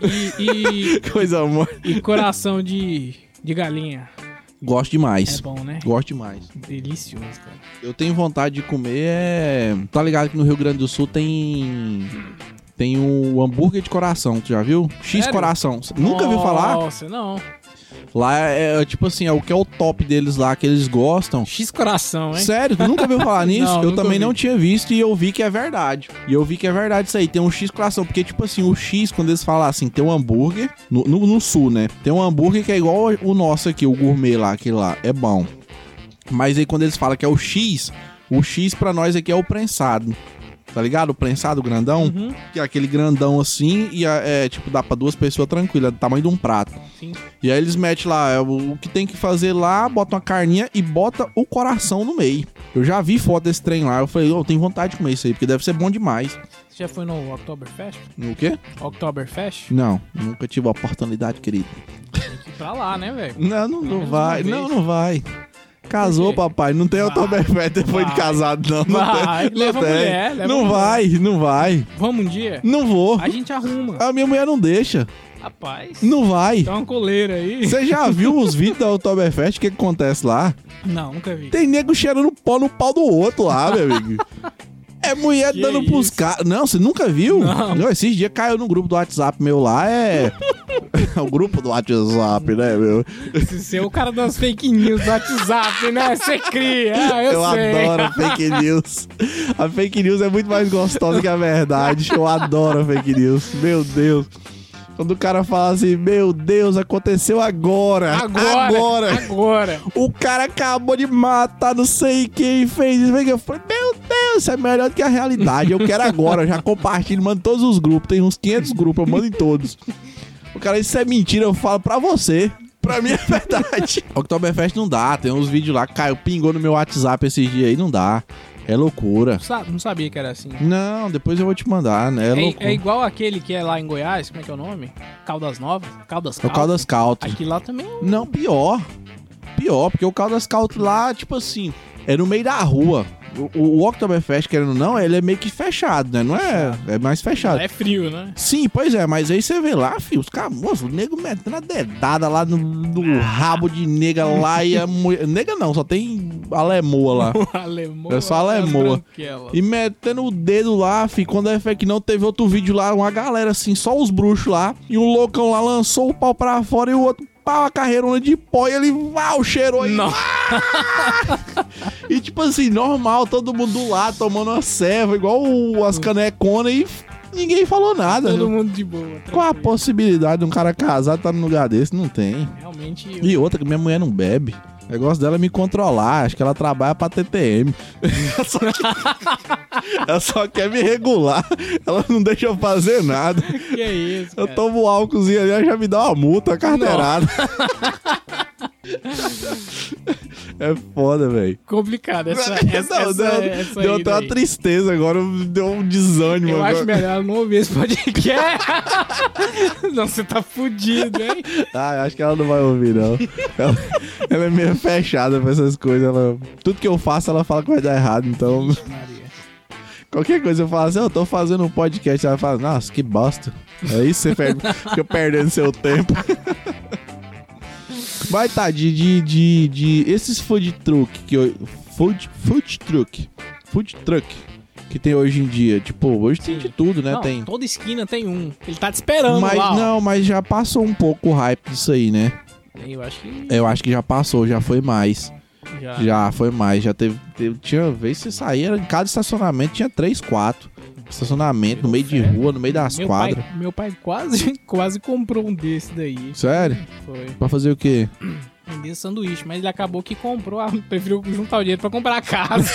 e, e, Coisa morta. e coração de, de galinha. Gosto demais. É bom, né? Gosto demais. Delicioso, cara. Eu tenho vontade de comer, é... Tá ligado que no Rio Grande do Sul tem... Tem o hambúrguer de coração, tu já viu? X Sério? coração. Nunca viu falar? Nossa, não. Lá é, é, tipo assim, é o que é o top deles lá, que eles gostam. X coração, hein? Sério, tu nunca viu falar nisso? Não, eu nunca também vi. não tinha visto e eu vi que é verdade. E eu vi que é verdade isso aí, tem um X coração. Porque, tipo assim, o X, quando eles falam assim, tem um hambúrguer, no, no, no sul, né? Tem um hambúrguer que é igual o nosso aqui, o gourmet lá, aquele lá, é bom. Mas aí quando eles falam que é o X, o X pra nós aqui é o prensado. Tá ligado? O prensado grandão. Uhum. Que é aquele grandão assim e é, é, tipo, dá pra duas pessoas tranquilo, é do tamanho de um prato. Sim. E aí eles metem lá, é, o, o que tem que fazer lá, bota uma carninha e bota o coração no meio. Eu já vi foto desse trem lá, eu falei, ô, eu tenho vontade de comer isso aí, porque deve ser bom demais. Você já foi no Oktoberfest? No quê? Oktoberfest? Não, nunca tive a oportunidade, querido. Tem que ir pra lá, né, velho? Não, não, não menos vai, uma não, vez. não vai. Casou, Por quê? papai, não tem Vai, Oktoberfest depois de vai. casado, não. Não Vai, tem, leva não a tem. mulher, leva a Não mulher. vai, não vai. Vamos um dia? Não vou. A gente arruma. A minha mulher não deixa. Rapaz, Não vai. tem uma coleira aí. Você já viu os vídeos da Oktoberfest? O que, que acontece lá? Não, nunca vi. Tem nego cheirando pó no pau do outro lá, meu amigo. É mulher Que dando pros isso? caras. Não, você nunca viu? Não. Esses dias caiu no grupo do WhatsApp meu lá, é. O grupo do WhatsApp, né, meu? Você é o cara das fake news do WhatsApp, né? Você cria. Ah, eu, Eu sei. adoro a fake news. A fake news é muito mais gostosa que a verdade. Eu adoro a fake news. Meu Deus. Quando o cara fala assim, meu Deus, aconteceu agora. Agora. Agora. Agora. O cara acabou de matar não sei quem fez isso. Eu falei, meu Deus, isso é melhor do que a realidade. Eu quero agora, eu já compartilho, mando todos os grupos. Tem uns quinhentos grupos, eu mando em todos. O cara, isso é mentira, eu falo pra você. Pra mim é verdade. Oktoberfest não dá, tem uns vídeos lá que caiu, pingou no meu WhatsApp esses dias aí, não dá. É loucura. Sa- Não sabia que era assim. Não, depois eu vou te mandar, né? É, É, loucura. é igual aquele que é lá em Goiás, como é que é o nome? Caldas Novas? Caldas É o Caldas Country. Aqui lá também. Não, pior. Pior, porque o Caldas Country lá, tipo assim, é no meio da rua. O, o Oktoberfest, querendo ou não, ele é meio que fechado, né? Não é? É mais fechado. É frio, né? Sim, pois é, mas aí você vê lá, filho, os caras, moço, o nego metendo a dedada lá no, no rabo de nega lá e a mulher. Nega não, só tem alemoa lá. O alemão. É só as alemoa. branquelas. E metendo o dedo lá, fi. Quando é fake não, teve outro vídeo lá, uma galera assim, só os bruxos lá. E um loucão lá lançou o pau pra fora e o outro pau, a carreirona de pó. E ele, uau, cheirou aí. Não. E tipo assim, normal, todo mundo do lado, tomando uma ceva, igual o- as caneconas e ninguém falou nada. Todo Né? mundo de boa. Qual a tranquilo. possibilidade de um cara casado estar num lugar desse? Não tem. Realmente. E outra, que minha mulher não bebe. O negócio dela é me controlar. Acho que ela trabalha pra T T M. Ela só, quer... ela só quer me regular. Ela não deixa eu fazer nada. Que é isso? Eu cara? tomo um álcoolzinho ali, ela já me dá uma multa, uma carteirada. É foda, velho. Complicado. Essa, essa, Não, essa, deu, essa deu aí até uma daí. tristeza agora, deu um desânimo. Eu agora. acho melhor ela não ouvir esse podcast. Não, você tá fudido, hein? Ah, acho que ela não vai ouvir, não. Ela, ela é meio fechada pra essas coisas. Ela, tudo que eu faço, ela fala que vai dar errado. Então, Maria. qualquer coisa eu falo assim, eu tô fazendo um podcast. Ela fala, nossa, que bosta. É isso que você perde, fica perdendo seu tempo. Mas tá, de, de, de, de esses food truck que eu, food, food truck, food truck que tem hoje em dia, tipo, hoje tem de tudo, né? Não, Tem. toda esquina tem um. Ele tá te esperando Mas lá, ó. não, mas já passou um pouco o hype disso aí, né? Eu acho que Eu acho que já passou, já foi mais. já. Já foi mais, já teve, teve tinha vez que você saía, em cada estacionamento tinha três, quatro. Estacionamento no meio de rua, no meio das Meu quadras. pai, meu pai quase, quase comprou um desse daí. Sério? Foi. Pra fazer o quê? Vender sanduíche, mas ele acabou que comprou, a- preferiu juntar o dinheiro pra comprar a casa.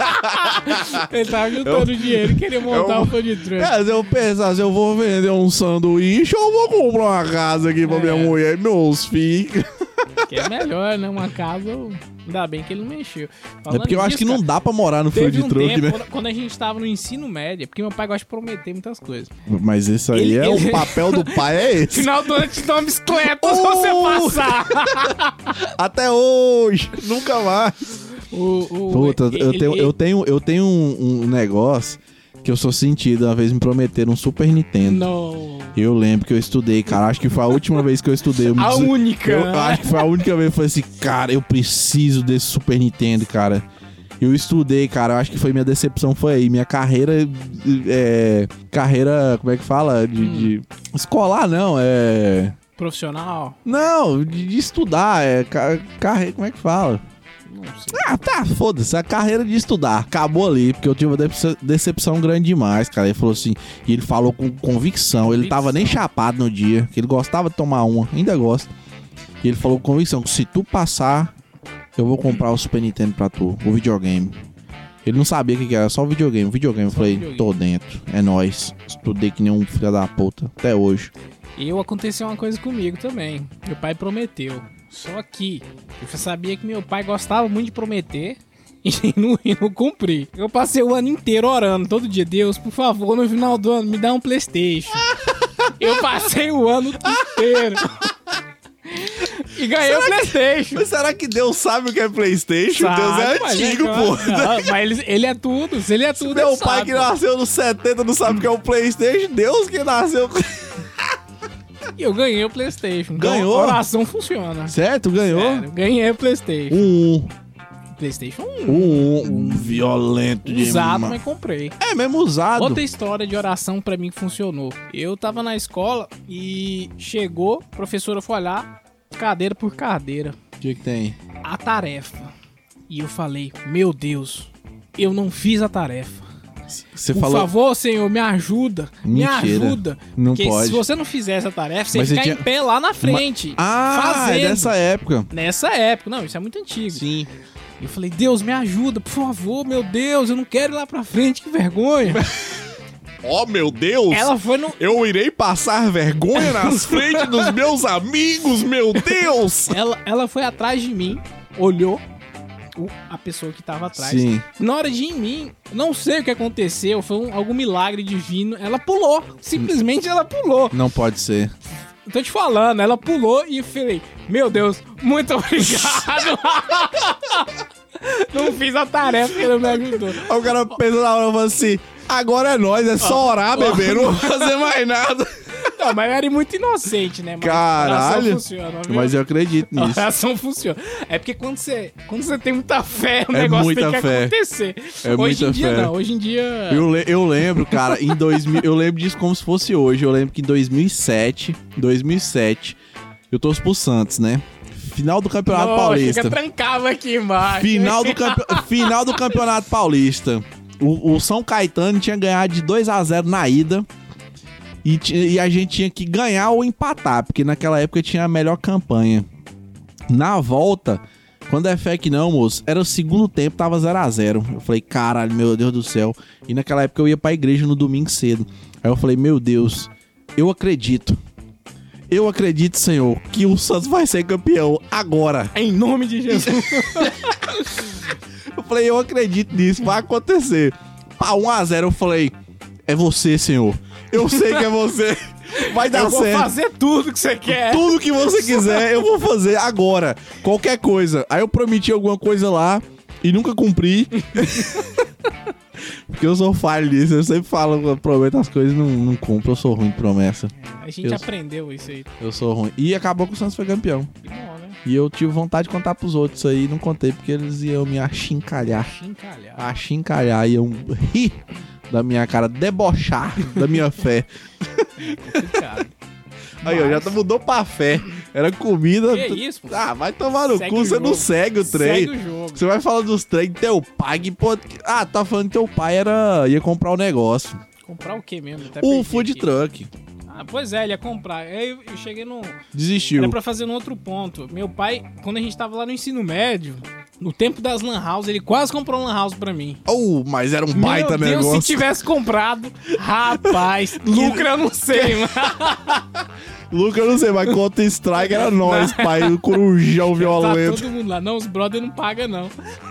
Ele tava juntando dinheiro e queria montar eu- um food truck. É, se eu pensar, se eu vou vender um sanduíche, eu vou comprar uma casa aqui pra É. minha mulher e meus filhos. Que é melhor, né? Uma casa, ainda bem que ele não mexeu. É Falando porque eu acho disso, que não cara, dá pra morar no teve food um truck, tempo, né? quando, quando a gente tava no ensino médio, é porque meu pai gosta de prometer muitas coisas. Mas isso aí Ele- é ele- o papel do pai, é esse. Final do ano te dá uma bicicleta se você Oh! passar. Até hoje, nunca mais. O, o, Puta, eu ele- tenho, ele- eu tenho, eu tenho um, um negócio que eu sou sentido. Uma vez me prometeram um Super Nintendo. Não. Eu lembro que eu estudei, cara. Acho que foi a última vez que eu estudei. Eu me A des- única. Eu né? acho que foi a única vez que eu falei assim, cara, eu preciso desse Super Nintendo, cara. Eu estudei, cara. Eu acho que foi minha decepção foi aí. Minha carreira. É, carreira. Como é que fala? De, Hum. de- escolar, não. É. Profissional? Não, de, de estudar. É. Ca, carreira. Como é que fala? Não sei. Ah, tá, foda-se, a carreira de estudar acabou ali, porque eu tive uma decep- decepção grande demais, cara. Ele falou assim, e ele falou com convicção, ele tava nem chapado no dia, que ele gostava de tomar uma, ainda gosta. E ele falou com convicção, se tu passar, eu vou comprar o Super Nintendo pra tu, o videogame. Ele não sabia o que que era, só o videogame, o videogame. Eu Só falei, videogame. tô dentro, é nóis. Estudei que nem um filho da puta, até hoje. E eu aconteceu uma coisa comigo também. Meu pai prometeu. Só que eu sabia que meu pai gostava muito de prometer e não, e não cumprir. Eu passei o ano inteiro orando, todo dia. Deus, por favor, no final do ano, me dá um PlayStation. Eu passei o ano inteiro. E ganhei o PlayStation. Mas será que Deus sabe o que é PlayStation? Sabe, Deus é mas antigo, claro. pô. Não, mas ele, ele é tudo. Se ele é tudo, Meu ele pai sabe, que pô. nasceu nos setenta não sabe o que é o PlayStation. Deus que nasceu. E eu ganhei o PlayStation. Então, Ganhou? a oração funciona. Certo? Ganhou? Sério, ganhei o PlayStation. Um, PlayStation um, um. um, um violento Usado, demais. mas comprei. É mesmo usado. Outra história de oração pra mim que funcionou. Eu tava na escola e chegou, a professora foi olhar, cadeira por cadeira, O que que tem? a tarefa. E eu falei, meu Deus, eu não fiz a tarefa. Você Por falou... favor, Senhor, me ajuda. Me Mentira. ajuda. Não Porque pode. se você não fizer essa tarefa, você Mas ficar você em tinha- pé lá na frente. Ah, fazendo. é dessa época. Nessa época. Não, isso é muito antigo. Sim. Eu falei, Deus, me ajuda, por favor, meu Deus, eu não quero ir lá pra frente, que vergonha. Oh, meu Deus! Ela foi no... Eu irei passar vergonha nas frentes dos meus amigos, meu Deus! Ela, ela foi atrás de mim, olhou o- a pessoa que tava atrás. Sim. Na hora de ir em mim, não sei o que aconteceu, foi um- algum milagre divino. Ela pulou, simplesmente ela pulou. Não pode ser. Eu tô te falando, ela pulou e eu falei, meu Deus, muito obrigado. Não fiz a tarefa que ele me ajudou. Aí o cara pensa na hora e fala assim: agora é nóis, é só orar, bebê, não vou fazer mais nada. Não, mas eu era muito inocente, né? Mas Caralho. a oração funciona, viu? Mas eu acredito A nisso. oração funciona. É porque quando você, quando você tem muita fé, o É negócio muita tem que fé. acontecer. É hoje muita em dia fé. não, hoje em dia... Eu, le- eu lembro, cara, em dois mil, eu lembro disso como se fosse hoje. Eu lembro que em dois mil e sete, dois mil e sete, eu torço pro Santos, né? Final do Campeonato Nossa, Paulista. fica trancava aqui embaixo. Final do, campe... Final do Campeonato Paulista. O, o São Caetano tinha ganhado de dois a zero na ida. E, ti- e a gente tinha que ganhar ou empatar, porque naquela época tinha a melhor campanha. Na volta, quando é fé que não, moço, era o segundo tempo, tava zero a zero. Eu falei, caralho, meu Deus do céu. E naquela época eu ia pra igreja no domingo cedo. Aí eu falei, meu Deus, eu acredito. eu acredito, Senhor, que o Santos vai ser campeão agora. Em nome de Jesus. Eu falei, eu acredito nisso, vai acontecer. Pá, um a zero, eu falei, é você, Senhor. Eu sei que é você. Vai dar eu vou certo. fazer tudo que você quer. Tudo que você quiser, eu vou fazer agora. Qualquer coisa. Aí eu prometi alguma coisa lá e nunca cumpri. Porque eu sou falho nisso. Eu sempre falo, eu prometo as coisas e não, não cumpro. Eu sou ruim de promessa. É, a gente eu, aprendeu isso aí. Eu sou ruim. E acabou que o Santos foi campeão. Que bom, né? E eu tive vontade de contar pros outros aí e não contei porque eles iam me achincalhar. Chincalhar. Achincalhar. Iam rir da minha cara, debochar da minha fé. É complicado. Aí, ó, já tá- mudou pra fé. Era comida. Que isso, pô? Ah, vai tomar no Segue cu, o você não jogo. segue o trem. Segue o jogo. Você vai falar dos trem teu pai que pô... Ah, tá falando que teu pai era ia comprar o negócio. Comprar o que mesmo? Até O perdi food aqui. truck. Ah, pois é, ele ia comprar. Aí eu, eu cheguei no... Desistiu. Era pra fazer um outro ponto. Meu pai, quando a gente tava lá no ensino médio, no tempo das lan house, ele quase comprou uma lan house pra mim. Oh, mas era um baita Meu Deus, negócio. se tivesse comprado, rapaz, lucro eu não sei, mano. Lucas, eu não sei, mas Counter Strike era nós, pai. O corujão Tá violento. todo mundo lá. Não, os brother não pagam, não.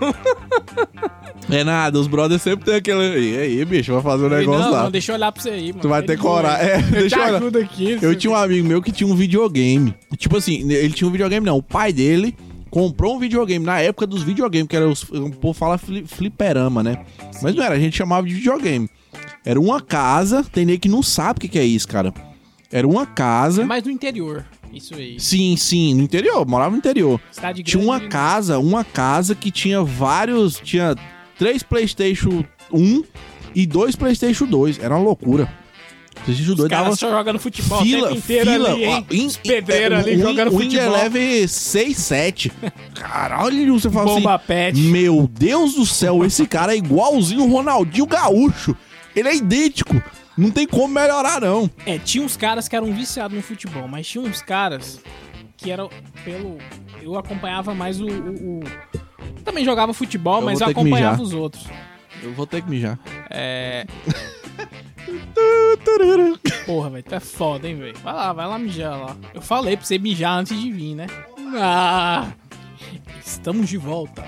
É nada, os brothers sempre tem aquele. E aí, bicho, vai fazer um Ei, negócio não, lá. não, deixa eu olhar pra você aí, mano. Tu vai Ele ter foi. coragem. É, Eu deixa te eu olhar. ajudo aqui. Eu tinha um amigo meu que tinha um videogame. Tipo assim, ele tinha um videogame, não. O pai dele comprou um videogame na época dos videogames, que era os. O povo fala fli- fliperama, né? Mas não era, a gente chamava de videogame. Era uma casa, tem nego que não sabe o que, que é isso, cara. Era uma casa. É mais do interior, isso aí. Sim, sim, no interior, morava no interior. Cidade Tinha uma grande, casa, uma casa que tinha vários. Tinha três PlayStation um e dois PlayStation dois. Era uma loucura. PlayStation Os dois dava. caras só jogando futebol Fila, o tempo inteiro fila, ali, hein? ó, in- Os pedreiros é, ali um- jogando um futebol. Leve seis, sete. Caralho, você fala Bomba assim. pet. Meu Deus do céu, esse cara é igualzinho o Ronaldinho Gaúcho. Ele é idêntico. Não tem como melhorar, não. É, tinha uns caras que eram viciados no futebol, mas tinha uns caras que eram pelo... Eu acompanhava mais o... o- o- Também jogava futebol, Eu mas vou eu ter que mijar. acompanhava os outros. Eu vou ter que mijar. É... Porra, velho, tu é foda, hein, velho. Vai lá, vai lá mijar lá. Eu falei pra você mijar antes de vir, né? Ah, estamos de volta.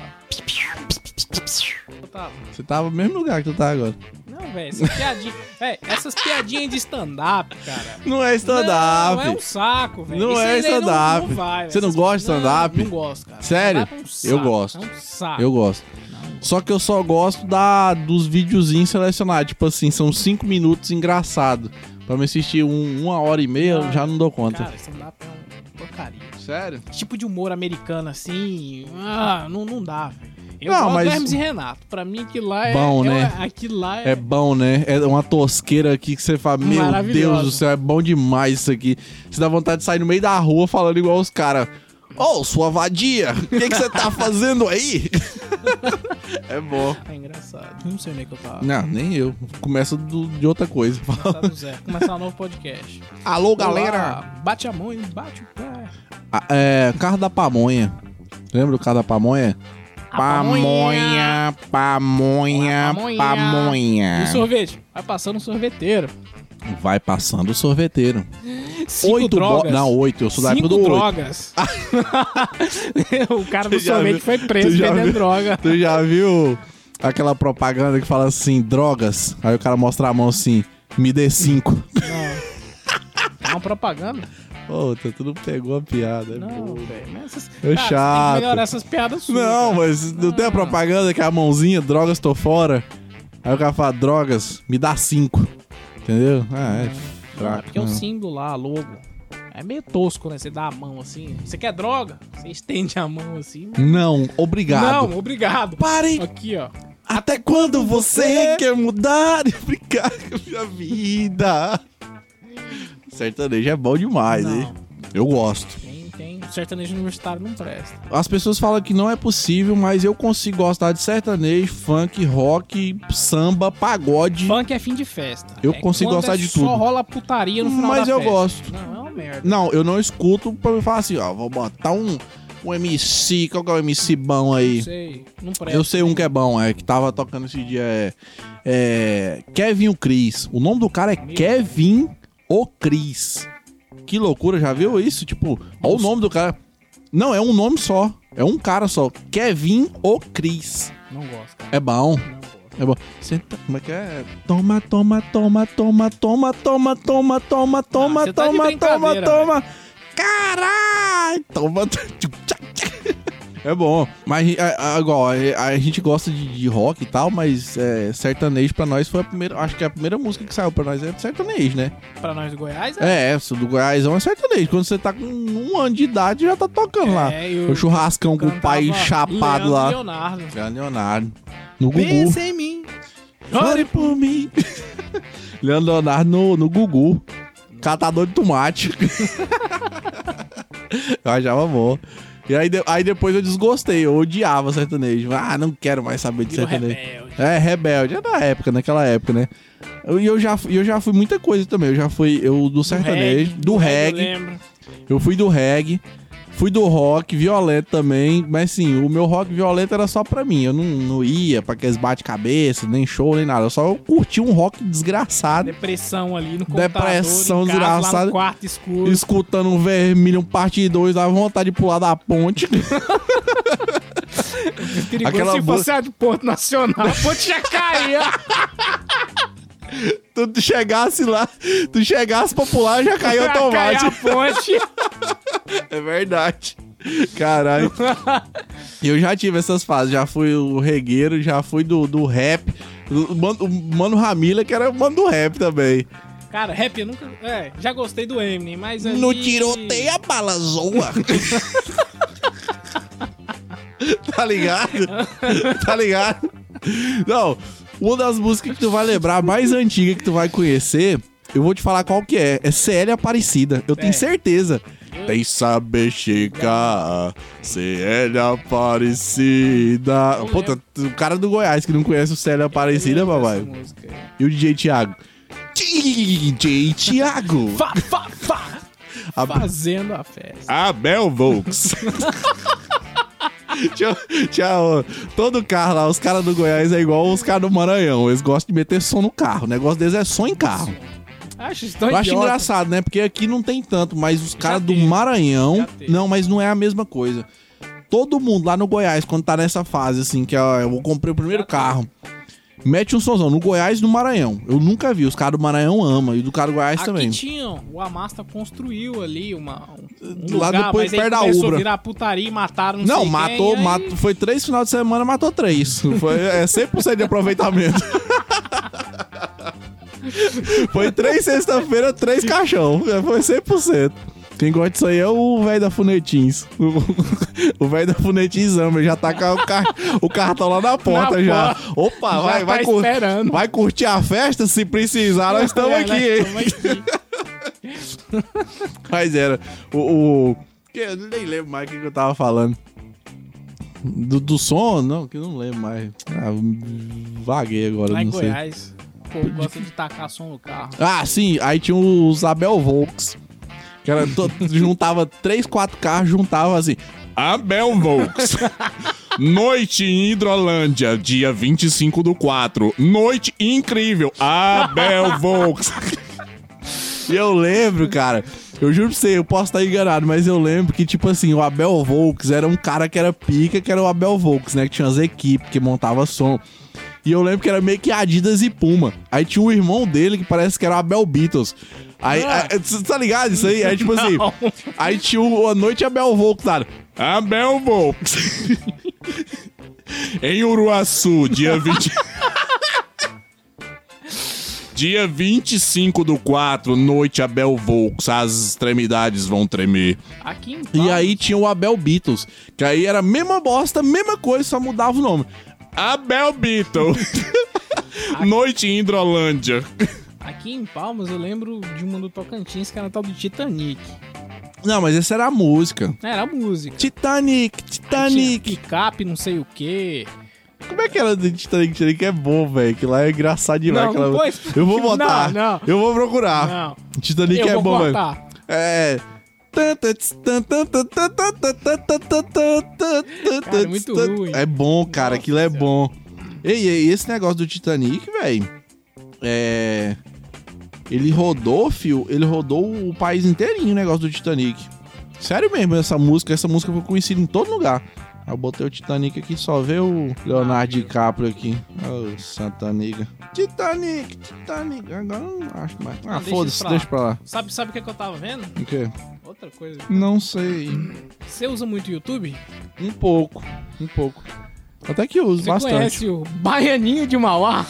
Tá. Você tava no mesmo lugar que tu tá agora. Não, velho, essas piadinhas... Véi, essas piadinhas de stand-up, cara... Não é stand-up. Não, é um saco, velho. Não Isso é aí daí stand-up. Não, não vai, Você não essas gosta de coisas- stand-up? Não, não gosto, cara. Sério? Stand-up é um saco, Eu gosto. É um saco. Eu gosto. Só que eu só gosto da, dos videozinhos selecionados. Tipo assim, são cinco minutos engraçado. Pra me assistir um, uma hora e meia, eu já não dou conta. Cara, stand-up é uma porcaria. Sério? Tipo de humor americano, assim... Ah, não, não dá, velho. Eu Não, gosto mas- do Hermes e Renato. Pra mim, aquilo lá é... Bom, é- né? Aquilo lá é... É bom, né? É uma tosqueira aqui que você fala, meu Maravilhoso. Deus do céu, é bom demais isso aqui. Você dá vontade de sair no meio da rua falando igual os caras. Ô, oh, sua vadia, o que que você tá fazendo aí? É bom. É engraçado. Não sei onde é que eu tava. Não, nem eu. Começa do- de outra coisa. Começar do zero. Começar um novo podcast. Alô, galera. Olá, bate a mão e bate o pé. Ah, é, carro da pamonha. Lembra do carro da pamonha? A pamonha. Pamonha, Olá, pamonha, pamonha. E o sorvete? Vai passando um sorveteiro. Vai passando o sorveteiro. Cinco Oito drogas. bo- Não, oito. Eu sou da época Cinco do oito. drogas. O cara do Tu já sorvete viu- foi tu preso já vendendo viu- droga. Tu já viu aquela propaganda que fala assim, drogas? Aí o cara mostra a mão assim, me dê cinco. Não. É uma propaganda? Ô, tu tu não pegou a piada. é Não, bobo. velho. Mas essas... É Cara, você tem chato. que melhorar essas piadas suas. Não, cara. mas não tem a Ah. propaganda que é a mãozinha, drogas, tô fora. Aí o cara fala, drogas, me dá cinco. Entendeu? Ah, é É fraco. porque é o né? símbolo lá, logo. É meio tosco, né? Você dá a mão assim. Você quer droga? Você estende a mão assim. mas- Não, obrigado. Não, obrigado. Pare! Aqui, ó. Até quando você quer mudar e brincar com a minha vida? Sertanejo é bom demais, Não. hein? Eu gosto. Tem, tem. Sertanejo universitário não presta. As pessoas falam que não é possível, mas eu consigo gostar de sertanejo, funk, rock, samba, pagode. Funk é fim de festa. Eu É consigo quando gostar é de Só tudo. rola putaria no final Mas da eu festa. gosto. Não, é uma merda. Não, eu não escuto pra me falar assim, ó, vou botar um, um M C, qual que é o M C bom aí? Não sei. Não presta. Eu sei um que é bom, é que tava tocando esse dia, é, é Kevin o Cris. O nome do cara é Meu. Kevin o Cris. Que loucura, já viu isso? Tipo, olha o nome do cara. Não, é um nome só. É um cara só. Kevin ou Chris. Não gosto, cara. É bom. Não gosto. É bom. Senta, como é que é? Toma, toma, toma, toma, toma, toma, toma, toma, toma, você tá de toma, toma, brincadeira, toma. Caralho! Toma. É bom. Mas a- a- igual, a, a gente gosta de, de rock e tal, mas é, sertanejo pra nós foi a primeira. Acho que a primeira música que saiu pra nós é sertanejo, né? Pra nós do Goiás, é. É, essa do Goiásão é sertanejo. Quando você tá com um ano de idade, já tá tocando lá. É, e o- O churrascão com o pai Cantava chapado Leandro lá. Leonardo. Leandro Leonardo. No Gugu. Pensa em mim. Chore por mim. Leandro Leonardo no, no Gugu. Catador de tomate. Eu achava bom. E aí, de- aí depois eu desgostei. Eu odiava sertanejo. Ah, não quero mais saber de Virou sertanejo. rebelde. É, rebelde. É da época, naquela época, né? E eu, eu, já, eu já fui muita coisa também. Eu já fui eu, do sertanejo, do, reggae. Eu lembro. Eu fui do reggae. Fui do rock, violento também. Mas sim, o meu rock violento era só pra mim. Eu não, não ia pra aqueles bate-cabeça, nem show, nem nada. Eu só curti um rock desgraçado. Depressão ali no computador. Depressão em casa, lá desgraçada. no quarto escuro. Escutando um vermelho, um parte dois, dava vontade de pular da ponte. Perigoso aquela se bu- fosse a de Porto Nacional. A ponte ia cair. tu, tu chegasse lá, tu chegasse pra pular, já caiu Ia cair a automático. ponte. É verdade. Caralho. Eu já tive essas fases. Já fui o regueiro, já fui do, do rap. O Mano, o Mano Ramila, que era o mano do rap também. Cara, rap eu nunca... É, já gostei do Eminem, mas ali... No tiroteio a bala zoa. Tá ligado? Tá ligado? Não, uma das músicas que tu vai lembrar, mais antiga que tu vai conhecer, eu vou te falar qual que é. É C L Aparecida. Eu tenho É. certeza. Tem saber chegar, C L Aparecida. Eu Puta, o cara do Goiás que não conhece o C L Aparecida, Eu lembro papai. dessa música aí. E o D J Thiago? D J Thiago. Fá, fá, fá. A- Fazendo a festa. Abel Volks. Tinha, tinha, ó, todo carro lá, os caras do Goiás é igual os caras do Maranhão. Eles gostam de meter som no carro. O negócio deles é som em carro. Acho isso tão Eu acho idiota. engraçado, né? Porque aqui não tem tanto, mas os caras do teve. Maranhão. Já teve. Não, mas não é a mesma coisa. Todo mundo lá no Goiás, quando tá nessa fase, assim, que ó, eu comprei o primeiro Já teve. carro, mete um somzão no Goiás e no Maranhão. Eu nunca vi. Os caras do Maranhão amam. E do cara do Goiás Aqui também. tinham, o Amasta construiu ali uma, um, um Lá lugar, depois, mas aí perto da começou Ubra. a virar putaria e mataram não, Não, sei matou, quem, aí- matou. Foi três final de semana, matou três. Foi é, cem por cento de aproveitamento. Foi três sexta-feira, três caixão. Foi cem por cento. Quem gosta disso aí é o velho da Funetins. O velho da Funetins ama, já tá com o, car o cartão lá na porta Na já. porta. Opa, Já vai, tá vai, cur esperando. vai curtir a festa? Se precisar, nós estamos É, aqui, nós hein? tamo aqui. Mas era. O. o... que eu nem lembro mais o que que eu tava falando. Do, do som? Não, que eu não lembro mais. Ah, vaguei agora, Lá em não sei. Goiás, o povo gosta de tacar som no carro. Ah, sim, aí tinha os Abel Volks. Que era to- juntava três, quatro carros, juntava assim. Abel Volks. Noite em Hidrolândia, dia vinte e cinco do quatro. Noite incrível. Abel Volks. E eu lembro, cara. Eu juro pra você, eu posso estar enganado, mas eu lembro que, tipo assim, o Abel Volks era um cara que era pica, que era o Abel Volks, né? Que tinha as equipes, que montava som. E eu lembro que era meio que Adidas e Puma. Aí tinha um irmão dele que parece que era o Abel Beatles. Aí, Ah. aí, você tá ligado isso aí? Aí, tipo assim, Não. aí tinha o A Noite Abel Volks, sabe? Abel Volks. Em Uruaçu, dia vinte... Dia vinte e cinco do quatro, noite Abel Volks, as extremidades vão tremer. Aqui em E Palmas, aí tinha o Abel Beatles, que aí era a mesma bosta, mesma coisa, só mudava o nome. Abel Beatles. Noite em Hidrolândia. aqui em Palmas eu lembro de uma do Tocantins que era tal do Titanic. Não, mas essa era a música. Era a música. Titanic, Tinha Titanic. picape, não sei o quê. Como é que era do Titanic? Titanic é bom, velho. Que lá é engraçado demais. Não, aquela... não pôs- Eu vou botar. Não, não. Eu vou procurar. Não. Titanic Eu é vou bom, velho. cortar. É. Cara, é muito ruim. É bom, cara. Nossa Aquilo é Senhora. bom. Ei, ei, esse negócio do Titanic, velho. É. Ele rodou, fio, ele rodou o país inteirinho, o negócio do Titanic. Sério mesmo, essa música, essa música foi conhecida em todo lugar. Eu botei o Titanic aqui, só vê o Leonardo DiCaprio aqui. Ô, oh, Santa Niga. Titanic, Titanic. Agora não acho mais. Ah, foda-se, deixa pra lá. Sabe, sabe o que, que eu tava vendo? O quê? Outra coisa. Não sei. Você usa muito YouTube? Um pouco, um pouco. Até que uso Você bastante. Você conhece o Baianinho de Mauá?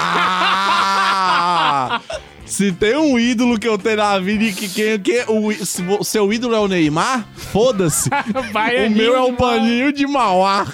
Ah! Se tem um ídolo que eu tenho na vida e que quem que, o se o seu ídolo é o Neymar, foda-se. O meu é o Baninho de Mauá.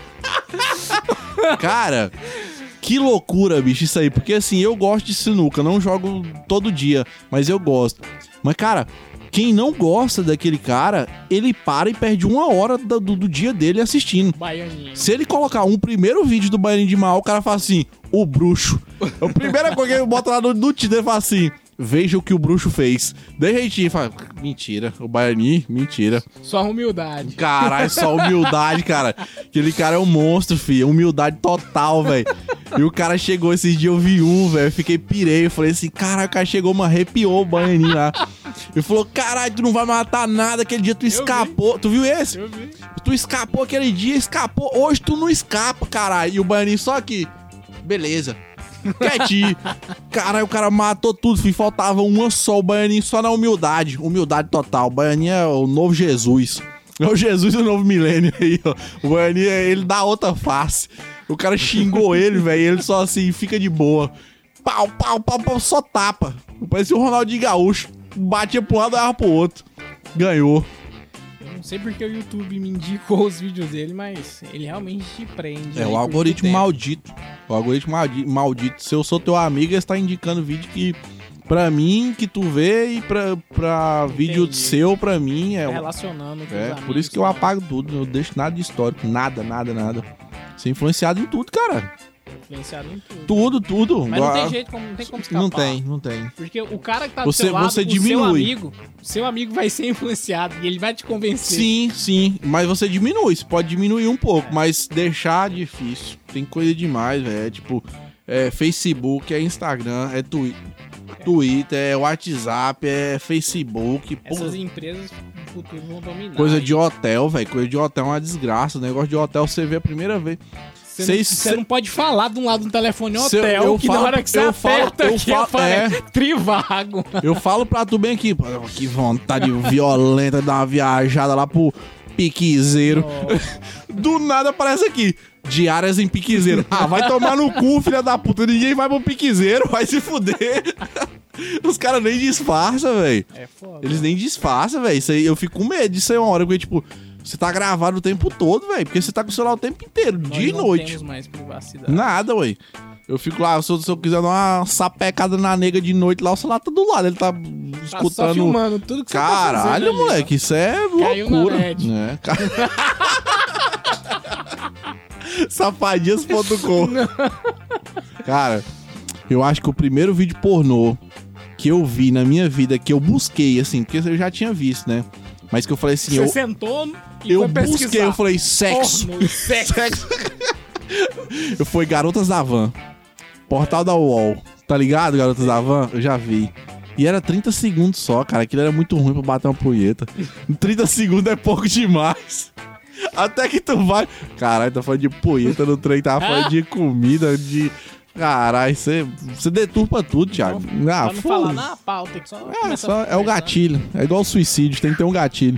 Cara, que loucura, bicho, isso aí. Porque assim, eu gosto de sinuca, não jogo todo dia, mas eu gosto. Mas, cara, quem não gosta daquele cara, ele para e perde uma hora do, do, do dia dele assistindo. Baianinho. Se ele colocar um primeiro vídeo do Baianinho de Mauá, o cara fala assim, o bruxo. A primeira coisa que ele bota lá no, no Tinder, ele fala assim, veja o que o bruxo fez. De reitinho, fala, mentira, o Baianinho, mentira. Só humildade. Caralho, só humildade, cara. Aquele cara é um monstro, filho. Humildade total, velho. E o cara chegou esses dias, eu vi um, velho. Fiquei pirei. Eu falei assim, caralho, o cara chegou, mano, arrepiou o Baianinho lá. Ele falou, caralho, tu não vai matar nada. Aquele dia tu escapou. Tu viu esse? Eu vi. Tu escapou aquele dia, escapou. Hoje tu não escapa, caralho. E o Baianinho só aqui. Beleza. Quietinho. Caralho, o cara matou tudo, filho. Faltava uma só. O Baianinho só na humildade. Humildade total. O Baianinho é o novo Jesus. É o Jesus do novo milênio aí, ó. O Baianinho, ele dá outra face. O cara xingou ele, velho. Ele só assim, fica de boa. Pau, pau, pau, pau, só tapa. Parecia o Ronaldinho Gaúcho. Batia pro lado e dava pro outro. Ganhou. Não sei porque o YouTube me indicou os vídeos dele, mas ele realmente te prende. É o algoritmo maldito. O algoritmo maldi- maldito. Se eu sou teu amigo, ele tá indicando vídeo que, pra mim, que tu vê e pra, pra vídeo seu, pra mim, é... Tá relacionando com É, os amigos, por isso que eu né? apago tudo. Não deixo nada de histórico. Nada, nada, nada. Ser influenciado em tudo, cara. Influenciado em tudo. Tudo, tudo. Mas não Ah, tem jeito, como, não tem como escapar. Não tem, não tem. Porque o cara que tá Você- do seu lado, você o diminui. seu amigo, o seu amigo vai ser influenciado e ele vai te convencer. Sim, sim. Mas você diminui. Você pode diminuir um pouco, mas deixar é difícil. Tem coisa demais, velho. É tipo, é Facebook, é Instagram, é twi- Twitter, é WhatsApp, é Facebook. Essas porra. empresas no futuro vão dominar. Coisa de hotel, velho. Coisa de hotel é uma desgraça. O negócio de hotel você vê a primeira vez. Você, Cês- não, você não pode falar de um lado do telefone Se eu- hotel, eu que falo- na hora que você eu falo- aperta eu aqui, falo- aparece Trivago. Eu falo pra tu bem aqui, pô, que vontade violenta de dar uma viajada lá pro Piquezeiro. Do nada aparece aqui, diárias em Piquezeiro. Ah, vai tomar no cu, filha da puta. Ninguém vai pro Piquezeiro, vai se fuder. Os caras nem disfarçam, velho. É foda. Eles nem disfarçam, velho. Isso aí, eu fico com medo disso aí uma hora, porque, tipo, você tá gravado o tempo todo, velho. Porque você tá com o celular o tempo inteiro, Nós dia e não noite. temos mais privacidade. Nada, ué. Eu fico lá, se eu, se eu quiser dar uma sapecada na nega de noite lá, o celular tá do lado. Ele tá Tá escutando. só filmando tudo que você tá Caralho, fazendo ali, moleque, isso é Caiu na loucura. net. Né? Ca- Safadinhas ponto com. Cara, eu acho que o primeiro vídeo pornô que eu vi na minha vida, que eu busquei, assim, porque eu já tinha visto, né? Mas que eu falei assim, Você eu, sentou e eu foi pesquisar. busquei, eu falei, sexo. Porno, sexo. Sexo. Eu fui Garotas da Van. Portal da U O L. Tá ligado, Garotas da Van? Eu já vi. E era trinta segundos só, cara. Aquilo era muito ruim pra bater uma punheta. trinta segundos é pouco demais. Até que tu vai... Caralho, tá falando de punheta no trem. Tava falando de comida, de... Caralho, você, você deturpa tudo, Thiago. Não, Ah, pra não falar foda-se. na pauta, que só É, começa só, a é o conversar. gatilho. É igual o suicídio, tem que ter um gatilho.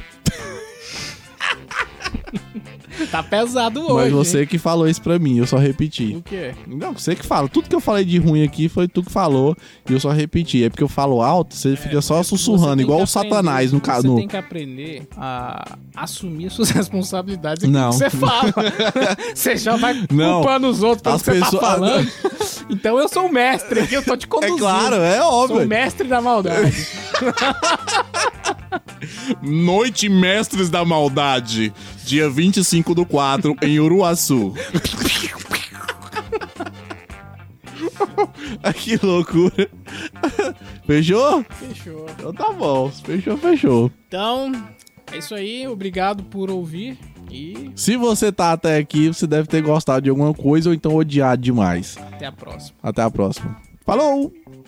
Tá pesado hoje. Mas você hein? que falou isso pra mim, eu só repeti. O quê? Não, você que fala. Tudo que eu falei de ruim aqui foi tu que falou e eu só repeti. É porque eu falo alto, você fica só Você sussurrando, tem igual que o Satanás no aprender- caso. Você tem que aprender a assumir suas responsabilidades. Não. Não. Que você fala. Você já vai Não. culpando os outros pelo As que você pessoas- tá falando. Então eu sou o mestre aqui, eu tô te É conduzindo. claro, é Sou o óbvio. mestre da maldade. Noite Mestres da Maldade, dia vinte e cinco do quatro, em Uruaçu. Ai, que loucura. Fechou? Fechou. Então tá bom. Fechou, fechou. Então, é isso aí. Obrigado por ouvir. E Se você tá até aqui, você deve ter gostado de alguma coisa ou então odiado demais. até a próxima. Até a próxima. Falou!